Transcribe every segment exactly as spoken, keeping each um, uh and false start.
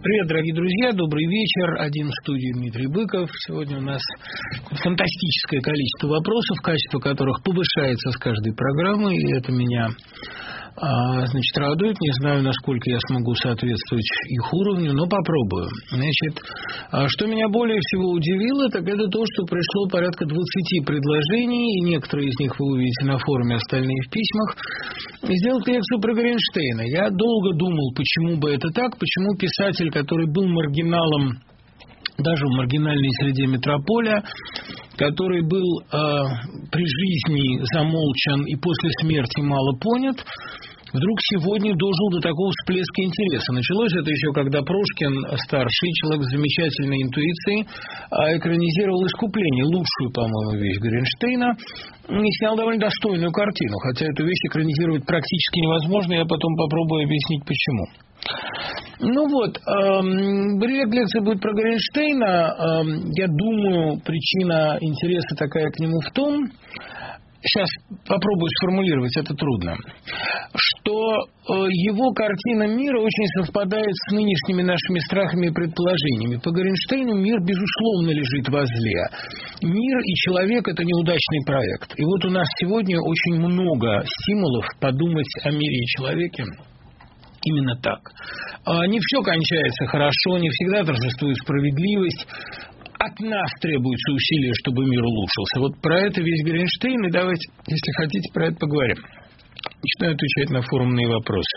Привет, дорогие друзья, добрый вечер. Один в студии Дмитрий Быков. Сегодня у нас фантастическое количество вопросов, качество которых повышается с каждой программы, и это меня, значит, радует. Не знаю, насколько я смогу соответствовать их уровню, но попробую. Значит, что меня более всего удивило, так это то, что пришло порядка двадцати предложений, и некоторые из них вы увидите на форуме, остальные в письмах, сделать лекцию про Горенштейна. Я долго думал, почему бы это так, почему писатель, который был маргиналом даже в маргинальной среде метрополя, который был э, при жизни замолчан и после смерти мало понят, вдруг сегодня дожил до такого всплеска интереса. Началось это еще, когда Прошкин, старший человек с замечательной интуицией, экранизировал «Искупление», лучшую, по-моему, вещь Горенштейна, и снял довольно достойную картину, хотя эту вещь экранизировать практически невозможно, я потом попробую объяснить, почему. Ну вот, э, лекция будет про Горенштейна. Э, я думаю, причина интереса такая к нему в том, сейчас попробую сформулировать, это трудно, что э, его картина мира очень совпадает с нынешними нашими страхами и предположениями. По Горенштейну мир, безусловно, лежит возле. Мир и человек – это неудачный проект. И вот у нас сегодня очень много стимулов подумать о мире и человеке именно так. Не все кончается хорошо, не всегда торжествует справедливость. От нас требуется усилие, чтобы мир улучшился. Вот про это весь Горенштейн, и давайте, если хотите, про это поговорим. Начинаю отвечать на форумные вопросы.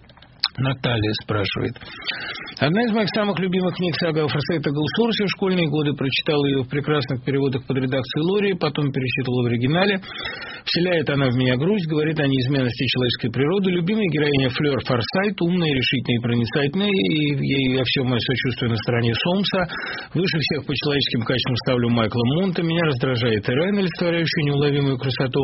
Наталья спрашивает. Одна из моих самых любимых книг сага о Форсайта Голсуорси в школьные годы. Прочитала ее в прекрасных переводах под редакцией Лори, потом перечитывала в оригинале. Вселяет она в меня грусть, говорит о неизменности человеческой природы. Любимая героиня Флёр Форсайт, умная, решительная и проницательная, и ей во всем мое сочувствие на стороне Сомса. Выше всех по человеческим качествам ставлю Майкла Монта. Меня раздражает Ирен, олицетворяющая неуловимую красоту.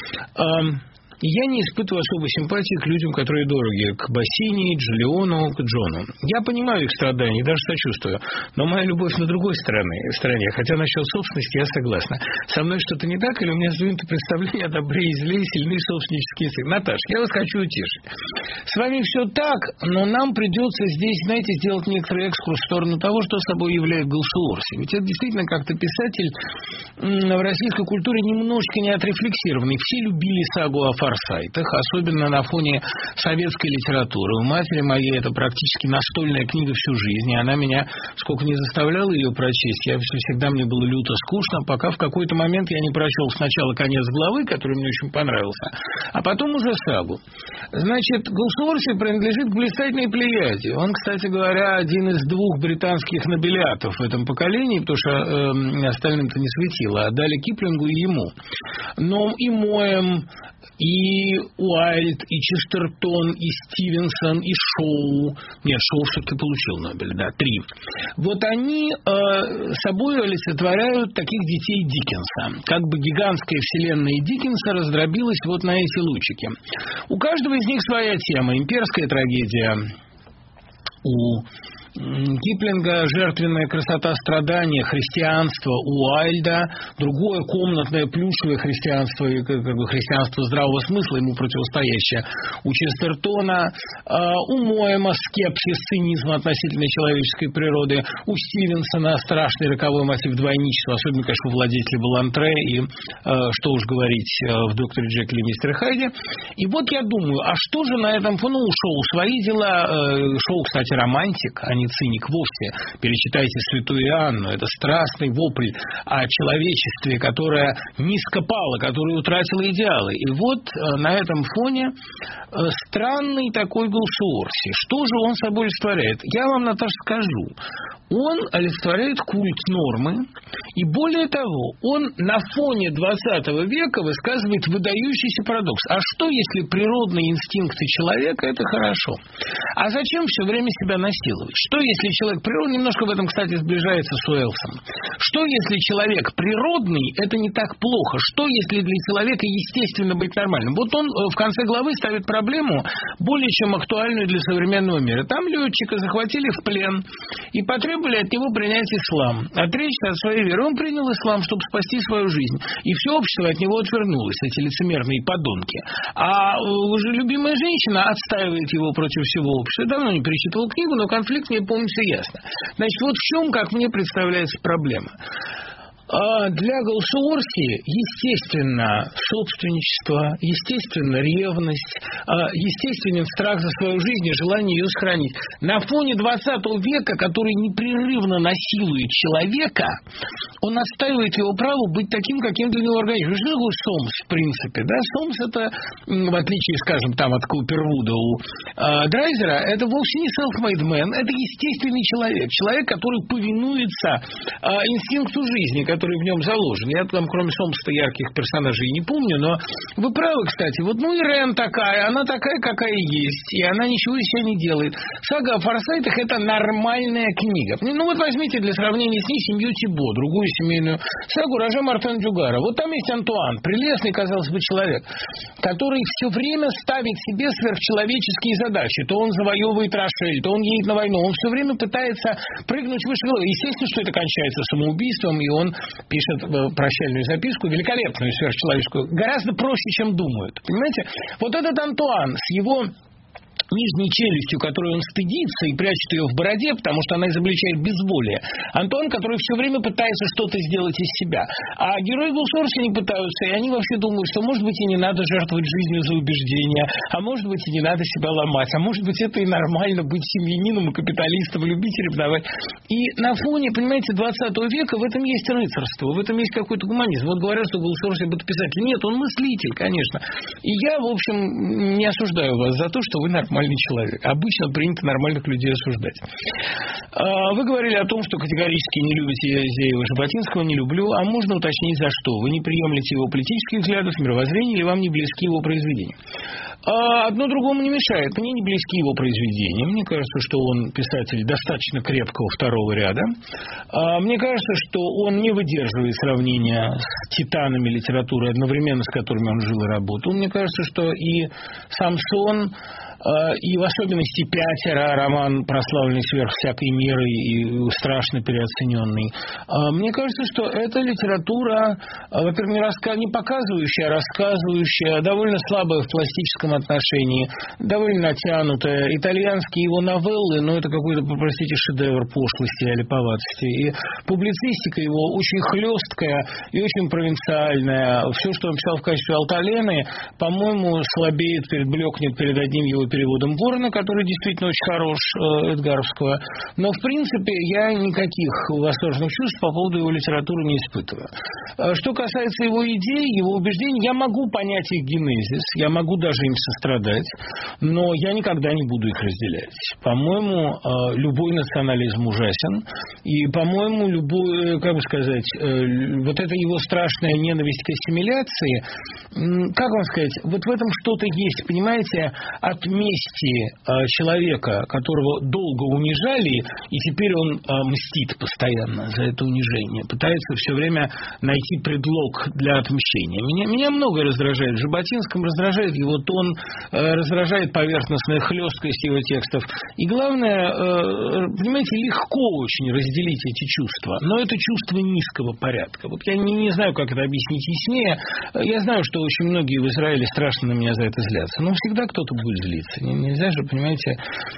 Я не испытываю особой симпатии к людям, которые дороги, к Бассини, Джолиону, к Джону. Я понимаю их страдания и даже сочувствую, но моя любовь на другой стороне, стороне, хотя насчет собственности я согласна. Со мной что-то не так, или у меня сдвинуто представление о добре и зле, и сильны собственнические инстинкты? Наташа, я вас хочу утешить. С вами все так, но нам придется здесь, знаете, сделать некоторый экскурс в сторону того, что собой является Голсуорси. Ведь это действительно как-то писатель в российской культуре немножечко не отрефлексированный. Все любили сагу о Форсайтах, особенно на фоне советской литературы. У матери моей это практически настольная книга всю жизнь, и она меня, сколько не заставляла ее прочесть, я всегда мне было люто скучно, пока в какой-то момент я не прочел сначала конец главы, который мне очень понравился, а потом уже сагу. Значит, Голсуорси принадлежит к блистательной плеяде. Он, кстати говоря, один из двух британских нобелиатов в этом поколении, потому что э, остальным-то не светило, а дали Киплингу и ему. Но и Моэм, и Уайльд, и Честертон, и Стивенсон, и Шоу. Нет, Шоу все-таки получил Нобель, да, три. Вот они э, собой олицетворяют таких детей Диккенса. Как бы гигантская вселенная Диккенса раздробилась вот на эти лучики. У каждого из них своя тема. Имперская трагедия у Киплинга, жертвенная красота страдания, христианство у Уайльда, другое комнатное плюшевое христианство, как бы христианство здравого смысла, ему противостоящее у Честертона, у Моэма скепсис, цинизм относительно человеческой природы, у Стивенсона страшный роковой мотив двойничества, особенно, конечно, у владетеля Балантре и, что уж говорить, в «Докторе Джекиле и мистере Хайде». И вот я думаю, а что же на этом фоне у Шоу? Свои дела. Шоу, кстати, романтик, а не циник вовсе. Перечитайте «Святую Иоанну». Это страстный вопль о человечестве, которое низко пало, которое утратило идеалы. И вот на этом фоне странный такой Голсуорси. Что же он собой олицетворяет? Я вам, Наташа, скажу. Он олицетворяет культ нормы, и более того, он на фоне двадцатого века высказывает выдающийся парадокс. А что, если природные инстинкты человека – это хорошо? А зачем все время себя насиловать? Что, если человек природный, немножко в этом, кстати, сближается с Уэллсом, что, если человек природный – это не так плохо? Что, если для человека естественно быть нормальным? Вот он в конце главы ставит проблему, более чем актуальную для современного мира. Там летчика захватили в плен и потребовали потребовали от него принять ислам, отречься от своей веры. Он принял ислам, чтобы спасти свою жизнь. И все общество от него отвернулось, эти лицемерные подонки. А уже любимая женщина отстаивает его против всего общества. Я давно не перечитывал книгу, но конфликт мне помнится ясно. Значит, вот в чем, как мне представляется, проблема. Для Голсуорси, естественно, собственничество, естественно, ревность, естественен страх за свою жизнь и желание ее сохранить. На фоне двадцатого века, который непрерывно насилует человека, он отстаивает его право быть таким, каким для него организм. Что такое Сомс, в принципе? Да? Сомс – это, в отличие, скажем, там, от Каупервуда у э, Драйзера, это вовсе не self-made man, это естественный человек. Человек, который повинуется э, инстинкту жизни, который в нем заложен. Я там, кроме Сомса, ярких персонажей не помню, но вы правы, кстати. Вот, ну, Ирен такая, она такая, какая есть, и она ничего из себя не делает. Сага о Форсайтах – это нормальная книга. Ну, вот возьмите для сравнения с ней «Семью Тибо», другую семейную сагу Роже Мартен Дюгара. Вот там есть Антуан, прелестный, казалось бы, человек, который все время ставит себе сверхчеловеческие задачи. То он завоевывает Рошель, то он едет на войну. Он все время пытается прыгнуть выше головы. Естественно, что это кончается самоубийством, и он пишет прощальную записку, великолепную, сверхчеловеческую, гораздо проще, чем думают. Понимаете? Вот этот Антуан с его нижней челюстью, которую он стыдится и прячет ее в бороде, потому что она изобличает безволие. Антуан, который все время пытается что-то сделать из себя. А герои Голсуорси не пытаются, и они вообще думают, что, может быть, и не надо жертвовать жизнью за убеждения, а может быть, и не надо себя ломать, а может быть, это и нормально быть семьянином и капиталистом, любить и ревновать. И на фоне, понимаете, двадцатого века в этом есть рыцарство, в этом есть какой-то гуманизм. Вот говорят, что Голсуорси это писатель. Нет, он мыслитель, конечно. И я, в общем, не осуждаю вас за то, что вы нормальный человек. Обычно принято нормальных людей осуждать. Вы говорили о том, что категорически не любите Зеева Жаботинского, не люблю, а можно уточнить, за что? Вы не приемлете его политических взглядов, мировоззрения, или вам не близки его произведения? Одно другому не мешает. Мне не близки его произведения. Мне кажется, что он писатель достаточно крепкого второго ряда. Мне кажется, что он не выдерживает сравнения с титанами литературы, одновременно с которыми он жил и работал. Мне кажется, что и Самсон, и в особенности «Пятеро», роман, прославленный сверх всякой меры и страшно переоцененный. Мне кажется, что эта литература, во-первых, не, раска... не показывающая, а рассказывающая, довольно слабая в пластическом отношении, довольно натянутая. Итальянские его новеллы, ну, это какой-то, простите, шедевр пошлости и липоватости. И публицистика его очень хлесткая и очень провинциальная. Все, что он писал в качестве Алталены, по-моему, слабеет, перед, блекнет перед одним его переводом Ворона, который действительно очень хорош, Эдгаровского. Но, в принципе, я никаких восторженных чувств по поводу его литературы не испытываю. Что касается его идей, его убеждений, я могу понять их генезис, я могу даже им сострадать, но я никогда не буду их разделять. По-моему, любой национализм ужасен, и, по-моему, любой, как бы сказать, вот эта его страшная ненависть к ассимиляции, как вам сказать, вот в этом что-то есть, понимаете, от мести человека, которого долго унижали, и теперь он мстит постоянно за это унижение, пытается все время найти предлог для отмщения. Меня, меня многое раздражает. В Жаботинском раздражает его тон, раздражает поверхностная хлесткость его текстов. И главное, понимаете, легко очень разделить эти чувства, но это чувство низкого порядка. Вот я не, не знаю, как это объяснить яснее. Я знаю, что очень многие в Израиле страшно на меня за это злятся, но всегда кто-то будет злиться. Нельзя же, понимаете,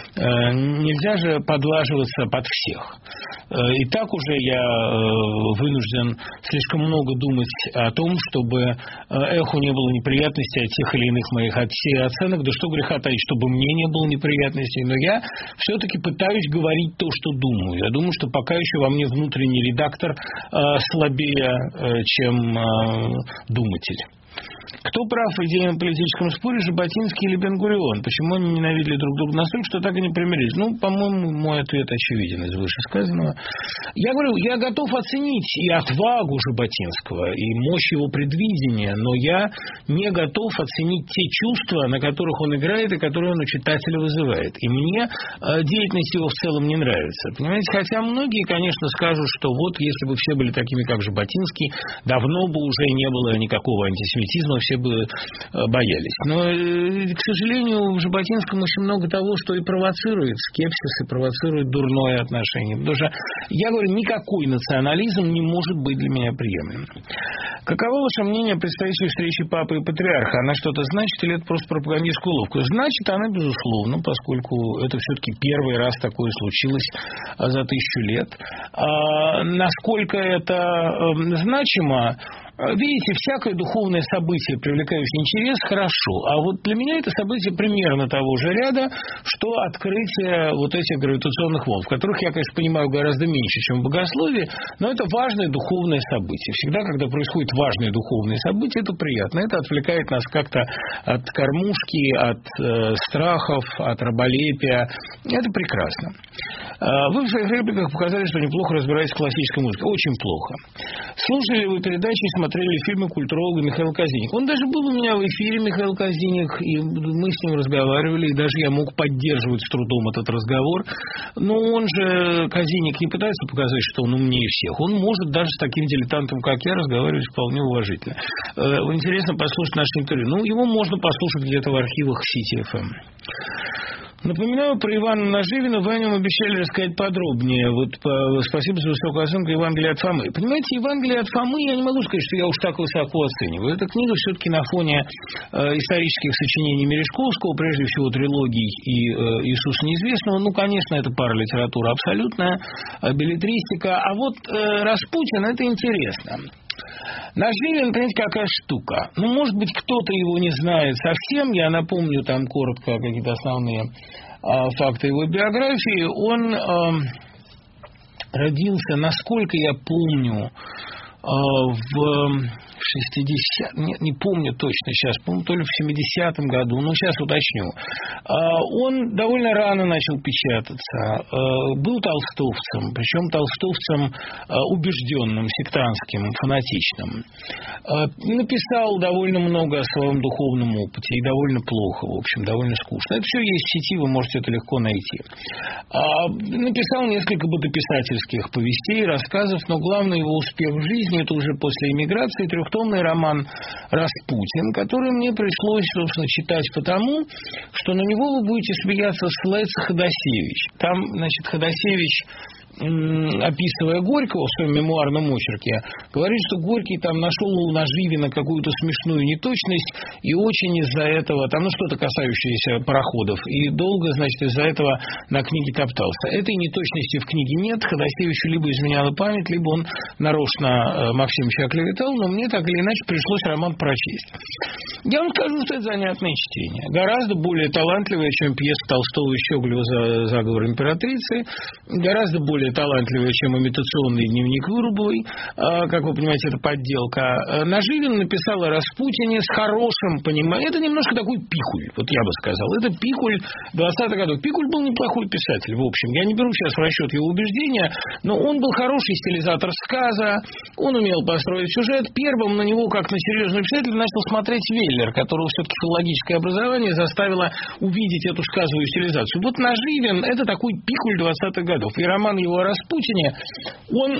нельзя же подлаживаться под всех. И так уже я вынужден слишком много думать о том, чтобы эху не было неприятностей от тех или иных моих оценок, да что греха таить, чтобы мне не было неприятностей, но я все-таки пытаюсь говорить то, что думаю. Я думаю, что пока еще во мне внутренний редактор слабее, чем думатель. Кто прав в идейно-политическом споре, Жаботинский или Бен-Гурион? Почему они ненавидели друг друга настолько, что так и не примирились? Ну, по-моему, мой ответ очевиден из вышесказанного. Я говорю, я готов оценить и отвагу Жаботинского, и мощь его предвидения, но я не готов оценить те чувства, на которых он играет и которые он у читателя вызывает. И мне деятельность его в целом не нравится. Понимаете, хотя многие, конечно, скажут, что вот, если бы все были такими, как Жаботинский, давно бы уже не было никакого антисемитизма, все бы боялись. Но, к сожалению, в Жаботинском очень много того, что и провоцирует скепсис, и провоцирует дурное отношение. Потому что, я говорю, никакой национализм не может быть для меня приемлем. Каково ваше мнение о предстоящей встрече Папы и Патриарха? Она что-то значит или это просто пропагандистская уловка? Значит, она, безусловно, поскольку это все-таки первый раз такое случилось за тысячу лет. А насколько это значимо? Видите, всякое духовное событие, привлекающее интерес, хорошо. А вот для меня это событие примерно того же ряда, что открытие вот этих гравитационных волн, в которых я, конечно, понимаю гораздо меньше, чем в богословии, но это важное духовное событие. Всегда, когда происходит важное духовное событие, это приятно. Это отвлекает нас как-то от кормушки, от э, страхов, от раболепия. Это прекрасно. Вы в своих репликах показали, что неплохо разбираетесь в классической музыке. Очень плохо. Слушали ли вы передачи и смотрели фильмы культуролога Михаила Казиник? Он даже был у меня в эфире, Михаил Казиник, и мы с ним разговаривали, и даже я мог поддерживать с трудом этот разговор. Но он же, Казиник, не пытается показать, что он умнее всех. Он может даже с таким дилетантом, как я, разговаривать вполне уважительно. Интересно послушать наше интервью. Ну, его можно послушать где-то в архивах Сити эф эм. Напоминаю про Ивана Наживина. Вы о нем обещали рассказать подробнее. Вот по, спасибо за высокую оценку Евангелия от Фомы. Понимаете, Евангелие от Фомы, я не могу сказать, что я уж так высоко оцениваю. Эта книга все-таки на фоне э, исторических сочинений Мережковского, прежде всего трилогий и э, Иисуса Неизвестного. Ну, конечно, это паралитература абсолютная, э, беллетристика. А вот э, Распутин, это интересно. Наживин, понимаете, какая штука. Ну, может быть, кто-то его не знает совсем. Я напомню там коротко какие-то основные а, факты его биографии. Он а, родился, насколько я помню, а, в шестидесятом, не, не помню точно сейчас, помню, то ли в семидесятом году, но сейчас уточню. Он довольно рано начал печататься, был толстовцем, причем толстовцем убежденным, сектантским, фанатичным. Написал довольно много о своем духовном опыте, и довольно плохо, в общем, довольно скучно. Это все есть в сети, вы можете это легко найти. Написал несколько бытописательских повестей, рассказов, но главный его успех в жизни, это уже после эмиграции, трехтомный роман «Распутин», который мне пришлось, собственно, читать потому, что на него вы будете смеяться с Леца Ходосевич. Там, значит, Ходосевич, описывая Горького в своем мемуарном очерке, говорит, что Горький там нашел у Наживина какую-то смешную неточность, и очень из-за этого, там, ну, что-то касающееся пароходов, и долго, значит, из-за этого на книге топтался. Этой неточности в книге нет, Ходосевичу либо изменяла память, либо он нарочно Максимовича оклеветал, но мне так или иначе пришлось роман прочесть. Я вам скажу, что это занятное чтение. Гораздо более талантливое, чем пьеса Толстого и Щеголева за «Заговор императрицы», гораздо более талантливая, чем имитационный дневник Вырубовой. Как вы понимаете, это подделка. Наживин написал о Распутине с хорошим пониманием. Это немножко такой Пикуль, вот я бы сказал. Это Пикуль двадцатых годов. Пикуль был неплохой писатель, в общем. Я не беру сейчас в расчет его убеждения, но он был хороший стилизатор сказа, он умел построить сюжет. Первым на него, как на серьезного писателя, начал смотреть Веллер, которого все-таки филологическое образование заставило увидеть эту сказовую стилизацию. Вот Наживин – это такой Пикуль двадцатых годов. И роман его о Распутине, он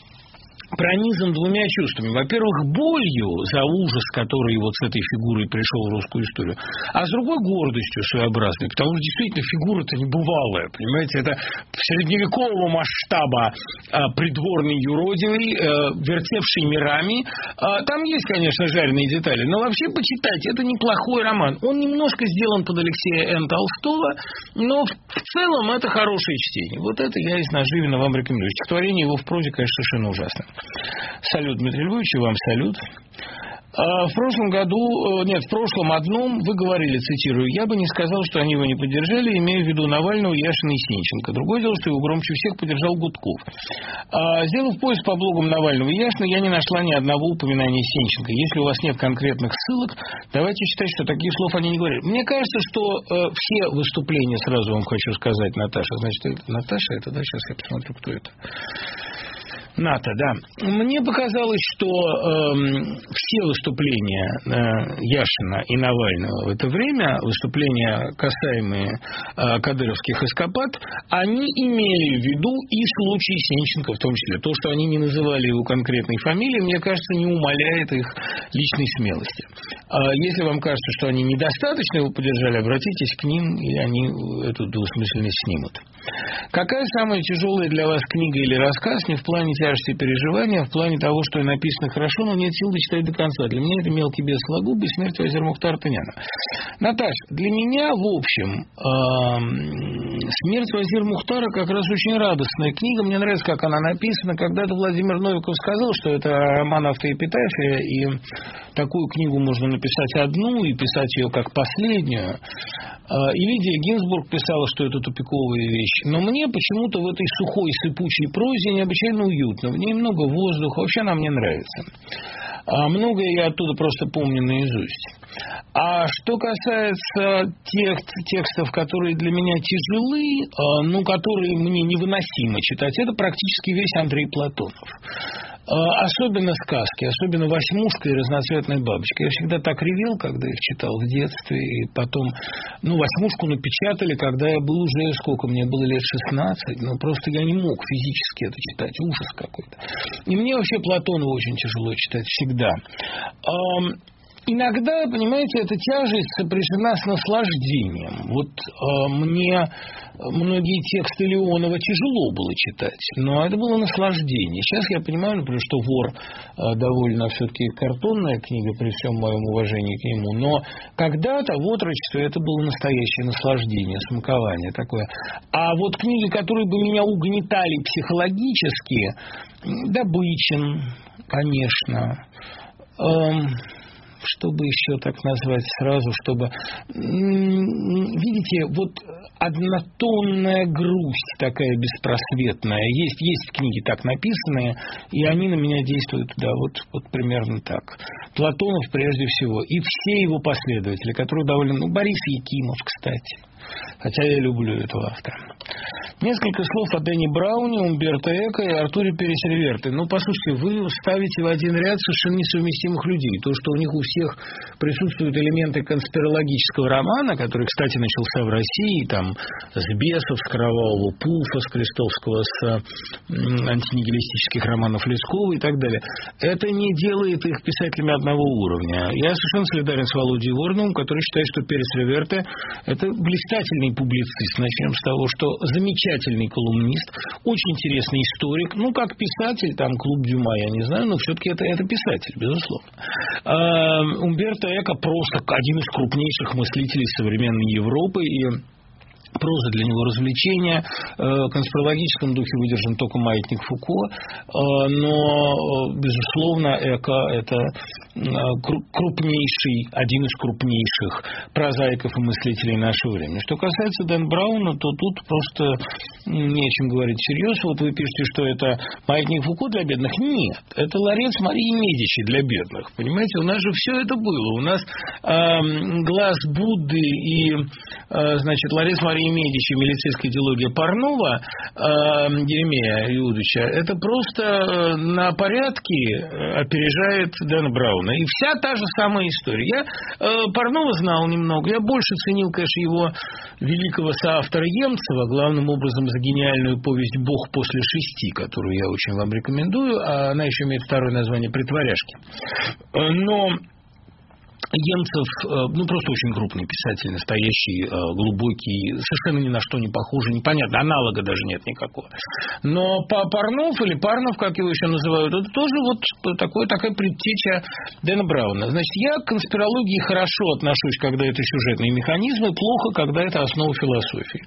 пронизан двумя чувствами. Во-первых, болью за ужас, который вот с этой фигурой пришел в русскую историю, а с другой гордостью своеобразной, потому что действительно фигура-то небывалая, понимаете, это средневекового масштаба а, придворный юродивый, а, вертевший мирами. А, там есть, конечно, жареные детали, но вообще почитайте, это неплохой роман. Он немножко сделан под Алексея Н. Толстого, но в, в целом это хорошее чтение. Вот это я из Наживина вам рекомендую. Стихотворение его в прозе, конечно, совершенно ужасно. Салют, Дмитрий Львович, и вам салют. В прошлом году, нет, в прошлом одном вы говорили, цитирую, я бы не сказал, что они его не поддержали, имея в виду Навального, Яшина и Сенченко. Другое дело, что его громче всех поддержал Гудков. Сделав поиск по блогам Навального и Яшина, я не нашла ни одного упоминания Сенченко. Если у вас нет конкретных ссылок, давайте считать, что таких слов они не говорили. Мне кажется, что э, все выступления, сразу вам хочу сказать, Наташа, значит, это Наташа, это, да, сейчас я посмотрю, кто это. НАТО, да. Мне показалось, что э, все выступления э, Яшина и Навального в это время, выступления, касаемые э, кадыровских эскапад, они имели в виду и случай Сенченко в том числе. То, что они не называли его конкретной фамилией, мне кажется, не умаляет их личной смелости. А если вам кажется, что они недостаточно его поддержали, обратитесь к ним, и они эту двусмысленность снимут. Какая самая тяжелая для вас книга или рассказ, не в плане тяжести переживания, а в плане того, что написано хорошо, но нет сил дочитать до конца? Для меня это «Мелкий бес Сологуб» и «Смерть Вазир Мухтара Тыняна». Наташ, для меня, в общем, «Смерть Вазир Мухтара» как раз очень радостная книга. Мне нравится, как она написана. Когда-то Владимир Новиков сказал, что это роман автоэпитафия, и такую книгу можно написать одну и писать ее как последнюю. И Лидия Гинзбург писала, что это тупиковая вещь. Но мне почему-то в этой сухой, сыпучей прозе необычайно уютно. В ней много воздуха. Вообще она мне нравится. А многое я оттуда просто помню наизусть. А что касается тех текстов, которые для меня тяжелы, ну, которые мне невыносимо читать, это практически весь Андрей Платонов. Особенно сказки, особенно «Восьмушка» и «Разноцветная бабочка». Я всегда так ревел, когда их читал в детстве. И потом, ну, «Восьмушку» напечатали, когда я был уже, сколько мне было, лет шестнадцать. Ну, просто я не мог физически это читать. Ужас какой-то. И мне вообще Платонова очень тяжело читать всегда. Иногда, понимаете, эта тяжесть сопряжена с наслаждением. Вот э, мне многие тексты Леонова тяжело было читать, но это было наслаждение. Сейчас я понимаю, например, что «Вор» э, довольно все-таки картонная книга, при всем моем уважении к нему, но когда-то в отрочестве это было настоящее наслаждение, смакование такое. А вот книги, которые бы меня угнетали психологически, Добычин, конечно, эм, чтобы еще так назвать сразу, чтобы... Видите, вот однотонная грусть такая беспросветная. Есть, есть книги так написанные, и они на меня действуют, да, вот, вот примерно так. Платонов прежде всего, и все его последователи, которые довольно... Ну, Борис Якимов, кстати. Хотя я люблю этого автора. Несколько слов о Дэне Брауне, Умберто Эко и Артуре Перес Реверте. Ну, послушайте, вы ставите в один ряд совершенно несовместимых людей. То, что у них у всех присутствуют элементы конспирологического романа, который, кстати, начался в России, там, с бесов, с кровавого пулфа, с Крестовского, с антинигилистических романов Лескова и так далее. Это не делает их писателями одного уровня. Я совершенно солидарен с Володей Вороновым, который считает, что Перес Реверте – это блистательный публицист. Начнем с того, что замечательный колумнист, очень интересный историк, ну, как писатель, там, Клуб Дюма, я не знаю, но все-таки это, это писатель, безусловно. А, Умберто Эко просто один из крупнейших мыслителей современной Европы, и проза для него развлечение. В конспирологическом духе выдержан только «Маятник Фуко», но, безусловно, Эко – это крупнейший, один из крупнейших прозаиков и мыслителей нашего времени. Что касается Дэна Брауна, то тут просто не о чем говорить всерьез. Вот вы пишете, что это «Маятник Фуко» для бедных. Нет, это «Лоренцо Марии Медичи» для бедных. Понимаете, у нас же все это было. У нас э, «Глаз Будды» и, э, значит, «Лоренцо Марии Медичи», милицейская идеология Парнова, э, Еремея Иудовича, это просто на порядке опережает Дэна Брауна. И вся та же самая история. Я э, Парнова знал немного. Я больше ценил, конечно, его великого соавтора Емцева, главным образом за гениальную повесть «Бог после шести», которую я очень вам рекомендую. А она еще имеет второе название «Притворяшки». Но Емцев, ну, просто очень крупный писатель, настоящий, глубокий, совершенно ни на что не похожий, непонятно, аналога даже нет никакого. Но Парнов или Парнов, как его еще называют, это тоже вот такой, такая предтеча Дэна Брауна. Значит, я к конспирологии хорошо отношусь, когда это сюжетные механизмы, плохо, когда это основа философии.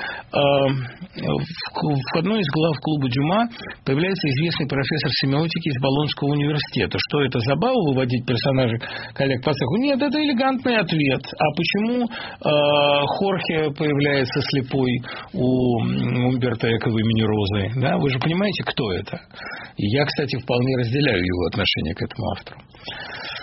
В одной из глав Клуба Дюма появляется известный профессор семиотики из Болонского университета. Что это, забава выводить персонажей коллег по цеху? Нет, это элегантный ответ. А почему э, Хорхе появляется слепой у Умберто Эко в «Имени Розы»? Да? Вы же понимаете, кто это? И я, кстати, вполне разделяю его отношение к этому автору.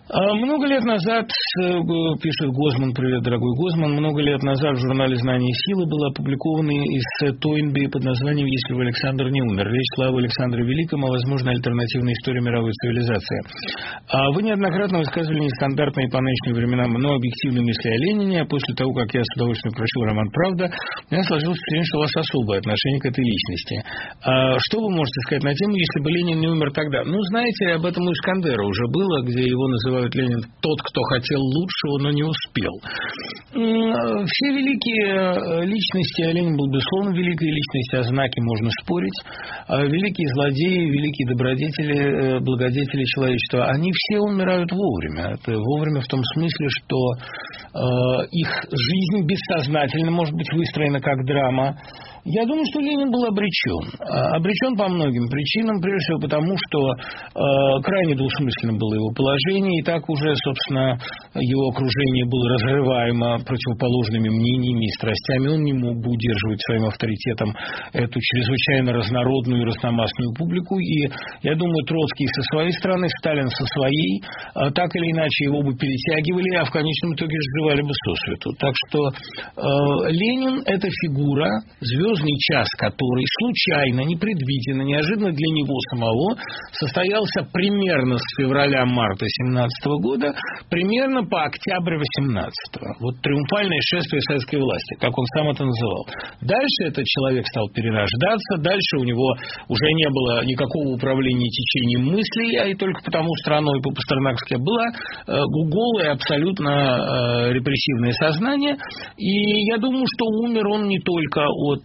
Много лет назад, пишет Гозман, привет, дорогой Гозман, много лет назад в журнале «Знание и сила» был опубликованный эссе Тойнби под названием «Если бы Александр не умер». Речь шла об Александре Великом, о возможной альтернативной истории мировой цивилизации. А вы неоднократно высказывали нестандартные по нынешним временам, но объективные мысли о Ленине, а после того, как я с удовольствием прочел роман «Правда», у меня сложилось впечатление, что у вас особое отношение к этой личности. А что вы можете сказать на тему, если бы Ленин не умер тогда? Ну, знаете, об этом у Искандера уже было, где его называют Ленин тот, кто хотел лучшего, но не успел. Все великие личности, а Ленин был, безусловно, великой личностью, о знаке можно спорить, великие злодеи, великие добродетели, благодетели человечества, они все умирают вовремя. Это вовремя в том смысле, что их жизнь бессознательно может быть выстроена как драма. Я думаю, что Ленин был обречен. Обречен по многим причинам, прежде всего потому, что э, крайне двусмысленно было его положение, и так уже, собственно, его окружение было разрываемо противоположными мнениями и страстями. Он не мог бы удерживать своим авторитетом эту чрезвычайно разнородную и разномастную публику. И я думаю, Троцкий со своей стороны, Сталин со своей, э, так или иначе его бы перетягивали, а в конечном итоге сживали бы сосвету. Так что э, Ленин – это фигура, звездный час, который случайно, непредвиденно, неожиданно для него самого состоялся примерно с февраля-марта семнадцатого года, примерно по октябрь восемнадцатого. Вот триумфальное шествие советской власти, как он сам это называл. Дальше этот человек стал перерождаться, дальше у него уже не было никакого управления течением мыслей, а и только потому страной по-пастернакски было э, голое абсолютно э, репрессивное сознание. И я думаю, что умер он не только от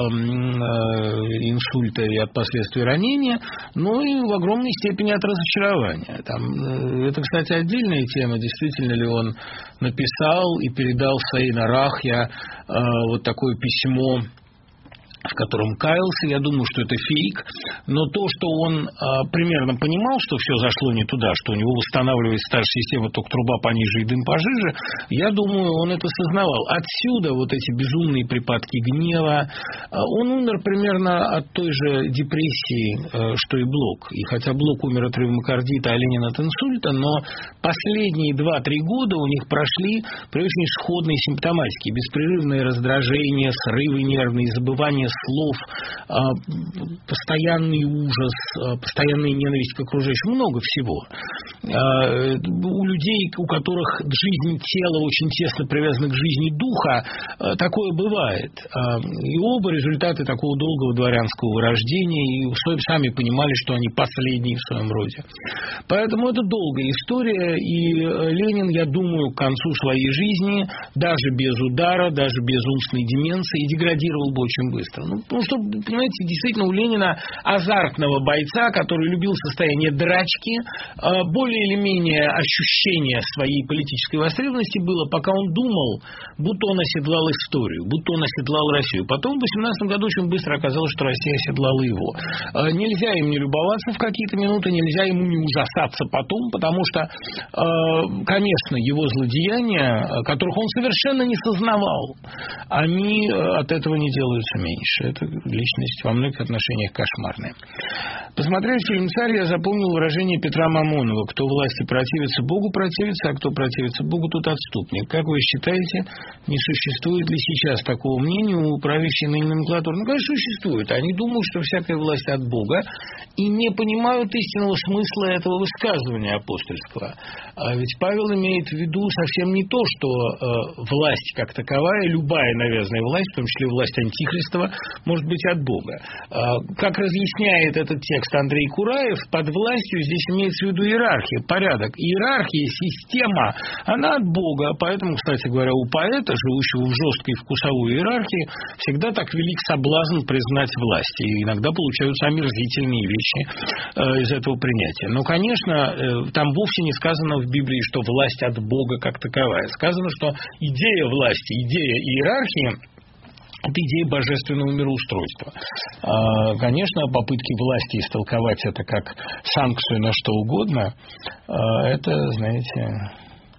инсульта и от последствий ранения, но и в огромной степени от разочарования. Там, это, кстати, отдельная тема, действительно ли он написал и передал Саина Рахья вот такое письмо, в котором каялся. Я думаю, что это фейк, но то, что он а, примерно понимал, что все зашло не туда, что у него восстанавливается та же система, только труба пониже и дым пожиже, я думаю, он это сознавал. Отсюда вот эти безумные припадки гнева. Он умер примерно от той же депрессии, что и Блок. И хотя Блок умер от ревмокардита, а Ленин от инсульта, но последние два-три года у них прошли при очень сходной симптоматике. Беспрерывное раздражение, срывы нервные, забывание слов, постоянный ужас, постоянная ненависть к окружающим, много всего. У людей, у которых жизнь тела очень тесно привязана к жизни духа, такое бывает. И оба результаты такого долгого дворянского вырождения, и сами понимали, что они последние в своем роде. Поэтому это долгая история, и Ленин, я думаю, к концу своей жизни, даже без удара, даже без умственной деменции, деградировал бы очень быстро. Ну, потому что, понимаете, действительно у Ленина азартного бойца, который любил состояние драчки, более или менее ощущение своей политической востребованности было, пока он думал, будто он оседлал историю, будто он оседлал Россию. Потом в восемнадцатом году очень быстро оказалось, что Россия оседлала его. Нельзя им не любоваться в какие-то минуты, нельзя ему не ужасаться потом, потому что, конечно, его злодеяния, которых он совершенно не сознавал, они от этого не делаются меньше. Эта личность во многих отношениях кошмарная. Посмотрев фильм «Царь», я запомнил выражение Петра Мамонова: кто власти противится, Богу противится, а кто противится Богу, тот отступник. Как вы считаете, не существует ли сейчас такого мнения у правящей ныне номенклатуры? Ну, конечно, существует. Они думают, что всякая власть от Бога, и не понимают истинного смысла этого высказывания апостольского. А ведь Павел имеет в виду совсем не то, что э, власть как таковая, любая навязанная власть, в том числе власть антихристова, может быть от Бога. Как разъясняет этот текст Андрей Кураев, под властью здесь имеется в виду иерархия, порядок. Иерархия, система, она от Бога. Поэтому, кстати говоря, у поэта, живущего в жесткой вкусовой иерархии, всегда так велик соблазн признать власть. И иногда получаются омерзительные вещи из этого принятия. Но, конечно, там вовсе не сказано в Библии, что власть от Бога как таковая. Сказано, что идея власти, идея иерархии – это идея божественного мироустройства. Конечно, попытки власти истолковать это как санкцию на что угодно, это, знаете,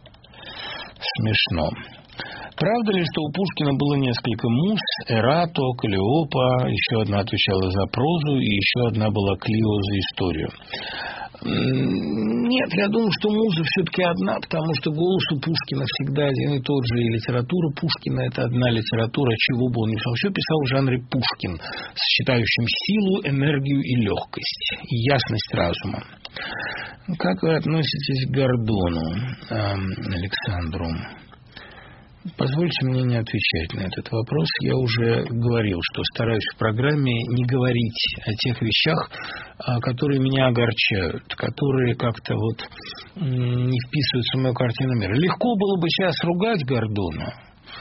смешно. Правда ли, что у Пушкина было несколько муз: Эрато, Каллиопа, еще одна отвечала за прозу, и еще одна была Клио за историю? Нет, я думаю, что муза все-таки одна, потому что голос у Пушкина всегда один и тот же, и литература Пушкина – это одна литература, чего бы он ни писал. Все писал в жанре Пушкин, сочетающим силу, энергию и легкость, и ясность разума. Как вы относитесь к Гордону, Александру? Позвольте мне не отвечать на этот вопрос. Я уже говорил, что стараюсь в программе не говорить о тех вещах, которые меня огорчают, которые как-то вот не вписываются в мою картину мира. Легко было бы сейчас ругать Гордона,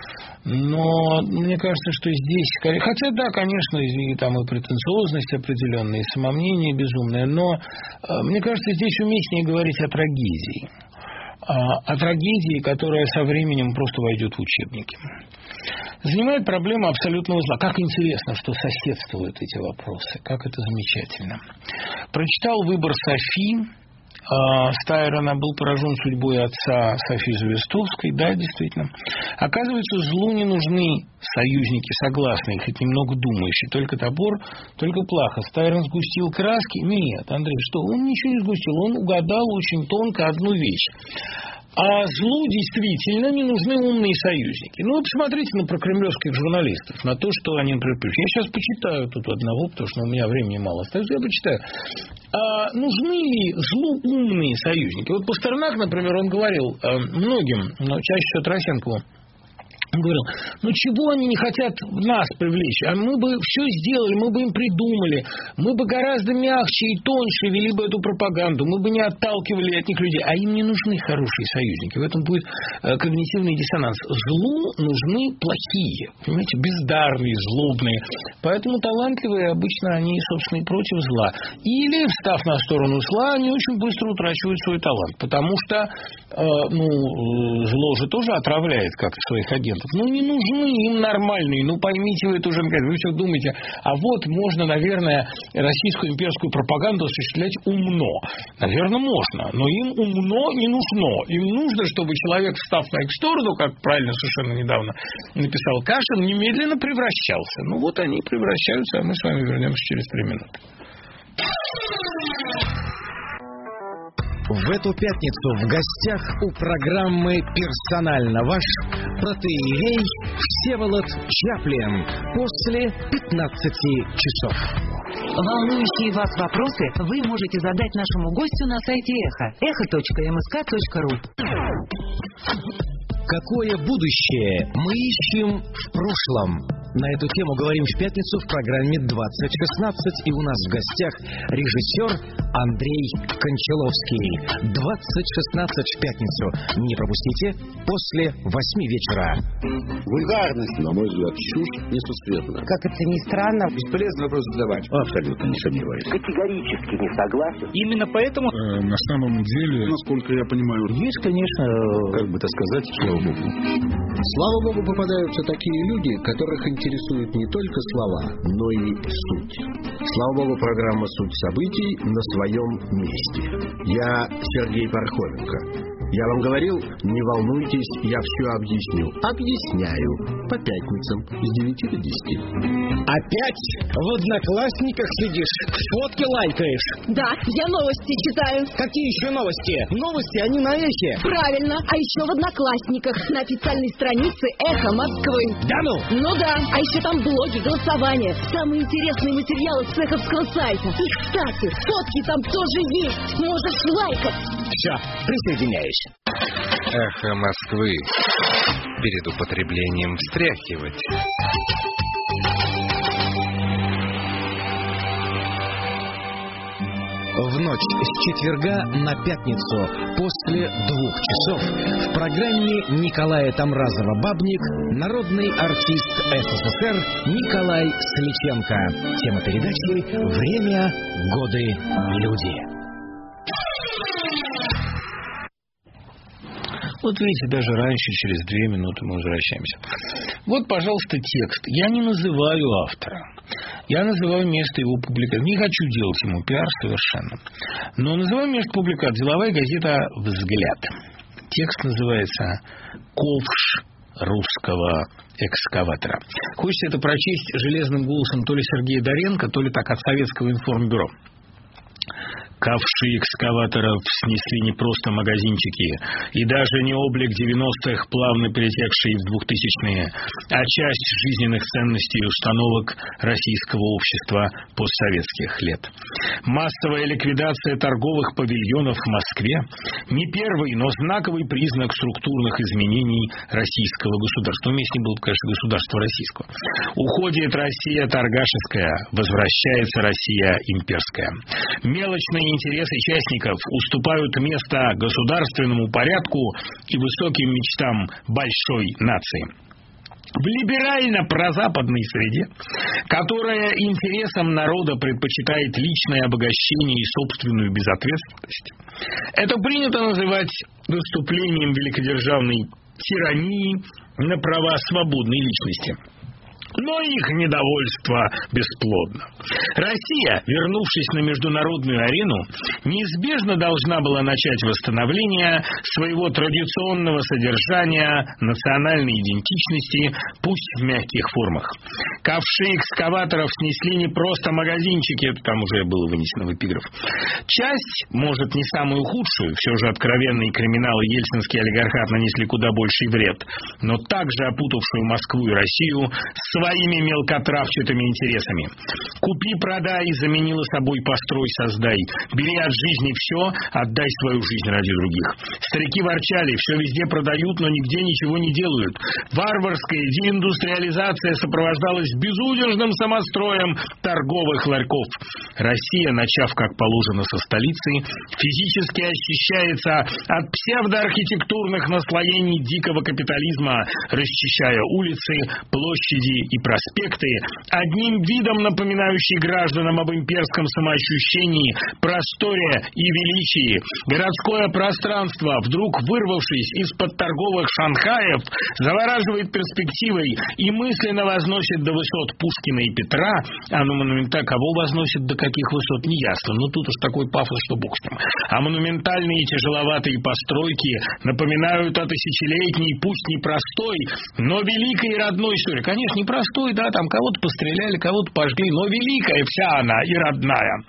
но мне кажется, что здесь... Хотя, да, конечно, и там и претенциозность определенная, и самомнение безумное, но мне кажется, здесь уместнее говорить о трагедии. О трагедии, которая со временем просто войдет в учебники. Занимает проблема абсолютного зла. Как интересно, что соседствуют эти вопросы. Как это замечательно. Прочитал «Выбор Софи». Стайрона, был поражен судьбой отца Софии Завистовской. Да, действительно. Оказывается, злу не нужны союзники согласные, хоть немного думающие. Только топор, только плаха. Стайрон сгустил краски? Нет, Андрей, что? Он ничего не сгустил. Он угадал очень тонко одну вещь. А злу действительно не нужны умные союзники. Ну, вы посмотрите на прокремлевских журналистов, на то, что они, например, пишут. Я сейчас почитаю тут одного, потому что у меня времени мало остается, я почитаю. А нужны ли злу умные союзники? Вот Пастернак, например, он говорил э, многим, но чаще всего Тарасенкову, он говорил, ну чего они не хотят нас привлечь? А мы бы все сделали, мы бы им придумали, мы бы гораздо мягче и тоньше вели бы эту пропаганду, мы бы не отталкивали от них людей. А им не нужны хорошие союзники. В этом будет э, когнитивный диссонанс. Злу нужны плохие, понимаете, бездарные, злобные. Поэтому талантливые обычно они, собственно, и против зла. Или, встав на сторону зла, они очень быстро утрачивают свой талант. Потому что э, ну, зло же тоже отравляет как-то своих агентов. Ну, не нужны им нормальные. Ну, поймите вы это уже, вы все думаете, а вот можно, наверное, российскую имперскую пропаганду осуществлять умно. Наверное, можно. Но им умно не нужно. Им нужно, чтобы человек, встав на их сторону, как правильно совершенно недавно написал Кашин, немедленно превращался. Ну, вот они превращаются, а мы с вами вернемся через три минуты. В эту пятницу в гостях у программы «Персонально ваш» протоиерей Всеволод Чаплин после пятнадцати часов. Волнующие вас вопросы вы можете задать нашему гостю на сайте Эхо. эхо точка эм эс ка точка ру. Какое будущее мы ищем в прошлом? На эту тему говорим в пятницу в программе двадцать шестнадцать. И у нас в гостях режиссер Андрей Кончаловский. двадцать шестнадцать в пятницу. Не пропустите после восьми вечера. Вульгарность, на мой взгляд, чушь несусветная. Как это ни странно. Бесполезный вопрос задавать. Абсолютно не сомневаюсь. Категорически не согласен. Именно поэтому... Э, на самом деле, насколько я понимаю, есть, конечно... Как бы так сказать, слава богу. Слава богу, попадаются такие люди, которых интересуют не только слова, но и суть. Слава богу, программа «Суть событий» на своем месте. Я Сергей Пархоменко. Я вам говорил, не волнуйтесь, я все объясню. Объясняю. По пятницам с девяти до десяти. Опять в Одноклассниках сидишь, фотки лайкаешь? Да, я новости читаю. Какие еще новости? Новости, они на Эхе. Правильно, а еще в Одноклассниках на официальной странице Эхо Москвы. Да ну? Ну да, а еще там блоги, голосования, самые интересные материалы с эховского сайта. И, кстати, фотки там тоже есть, можешь лайкать. Все, присоединяюсь. Эхо Москвы. Перед употреблением встряхивать. В ночь с четверга на пятницу после двух часов в программе Николая Тамразова-Бабник народный артист СССР Николай Сличенко. Тема передачи «Время, годы, люди». Вот видите, даже раньше, через две минуты мы возвращаемся. Вот, пожалуйста, текст. Я не называю автора. Я называю место его публикации. Не хочу делать ему пиар совершенно. Но называю место публикации. Деловая газета «Взгляд». Текст называется «Ковш русского экскаватора». Хочется это прочесть железным голосом то ли Сергея Доренко, то ли так от Советского информбюро. Ковши экскаваторов снесли не просто магазинчики и даже не облик девяностых, плавно перетекшие в двухтысячные, а часть жизненных ценностей и установок российского общества постсоветских лет. Массовая ликвидация торговых павильонов в Москве – не первый, но знаковый признак структурных изменений российского государства. Уместнее было бы, конечно, государство российского. Уходит Россия торгашеская, возвращается Россия имперская. Мелочные интересы частников уступают место государственному порядку и высоким мечтам большой нации. В либерально-прозападной среде, которая интересам народа предпочитает личное обогащение и собственную безответственность, это принято называть наступлением великодержавной тирании на права свободной личности. Но их недовольство бесплодно. Россия, вернувшись на международную арену, неизбежно должна была начать восстановление своего традиционного содержания, национальной идентичности, пусть в мягких формах. Ковши экскаваторов снесли не просто магазинчики, это там уже было вынесено в эпиграф. Часть, может, не самую худшую, все же откровенный криминал и ельцинский олигархат нанесли куда больший вред, но также опутавшую Москву и Россию своими мелкотравчатыми интересами. Купи, продай, заменила собой построй, создай. Бери от жизни все, отдай свою жизнь ради других. Старики ворчали, все везде продают, но нигде ничего не делают. Варварская деиндустриализация сопровождалась безудержным самостроем торговых ларьков. Россия, начав как положено со столицы, физически очищается от псевдоархитектурных наслоений дикого капитализма, расчищая улицы, площади и проспекты, одним видом напоминающие гражданам об имперском самоощущении, просторе и величии. Городское пространство, вдруг вырвавшись из-под торговых шанхаев, завораживает перспективой и мысленно возносит до высот Пушкина и Петра, а ну монумента кого возносит до каких высот, не ясно, но тут уж такой пафос, что бог с ним. А монументальные тяжеловатые постройки напоминают о тысячелетней, пусть не простой, но великой и родной истории. Конечно, не простой, да, там кого-то постреляли, кого-то пожгли, но великая вся она и родная.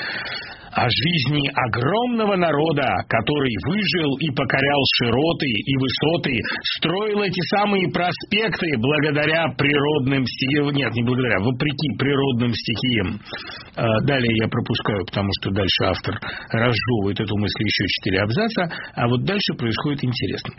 О жизни огромного народа, который выжил и покорял широты и высоты, строил эти самые проспекты благодаря природным стихиям, нет, не благодаря, вопреки природным стихиям. Далее я пропускаю, потому что дальше автор разжевывает эту мысль еще четыре абзаца, а вот дальше происходит интересно.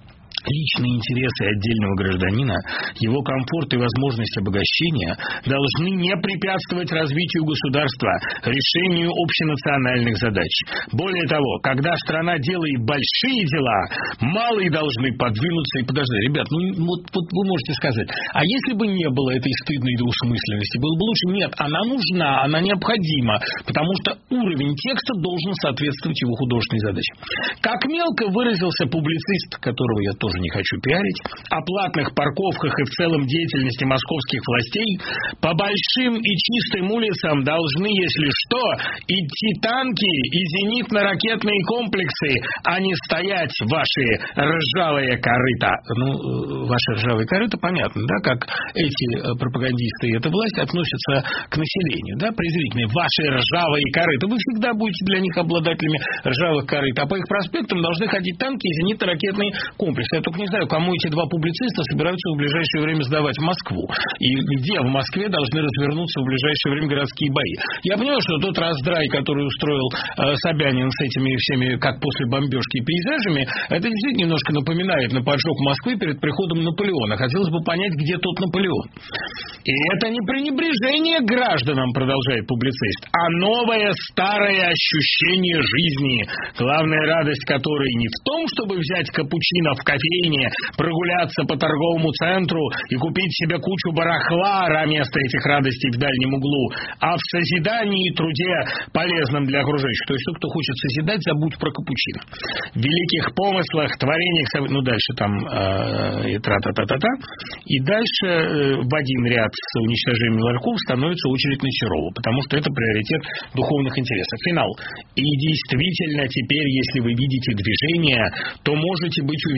Личные интересы отдельного гражданина, его комфорт и возможность обогащения должны не препятствовать развитию государства, решению общенациональных задач. Более того, когда страна делает большие дела, малые должны подвинуться и подождать. Ребят, ну вот, вот вы можете сказать, а если бы не было этой стыдной двусмысленности, было бы лучше? Нет, она нужна, она необходима, потому что уровень текста должен соответствовать его художественной задаче. Как мелко выразился публицист, которого я тоже не хочу пиарить, о платных парковках и в целом деятельности московских властей, по большим и чистым улицам должны, если что, идти танки и зенитно-ракетные комплексы, а не стоять ваши ржавые корыта. Ну, ваши ржавые корыта, понятно, да, как эти пропагандисты и эта власть относятся к населению, да, презрительные. Ваши ржавые корыта. Вы всегда будете для них обладателями ржавых корыт, а по их проспектам должны ходить танки и зенитно-ракетные комплексы. Я только не знаю, кому эти два публициста собираются в ближайшее время сдавать в Москву. И где в Москве должны развернуться в ближайшее время городские бои. Я понимаю, что тот раздрай, который устроил э, Собянин с этими всеми, как после бомбежки, пейзажами, это действительно немножко напоминает на поджог Москвы перед приходом Наполеона. Хотелось бы понять, где тот Наполеон. И это не пренебрежение гражданам, продолжает публицист, а новое старое ощущение жизни, главная радость которой не в том, чтобы взять капучино в кофейне, прогуляться по торговому центру и купить себе кучу барахла, а место этих радостей в дальнем углу, а в созидании и труде, полезном для окружающих. То есть, тот, кто хочет созидать, забудь про капучино. В великих помыслах, творениях, ну, дальше там э, и тра-та-та-та-та, и дальше э, в один ряд с уничтожением ларьков становится очередь на Серова, потому что это приоритет духовных интересов. Финал. И действительно, теперь, если вы видите движение, то можете быть уверены,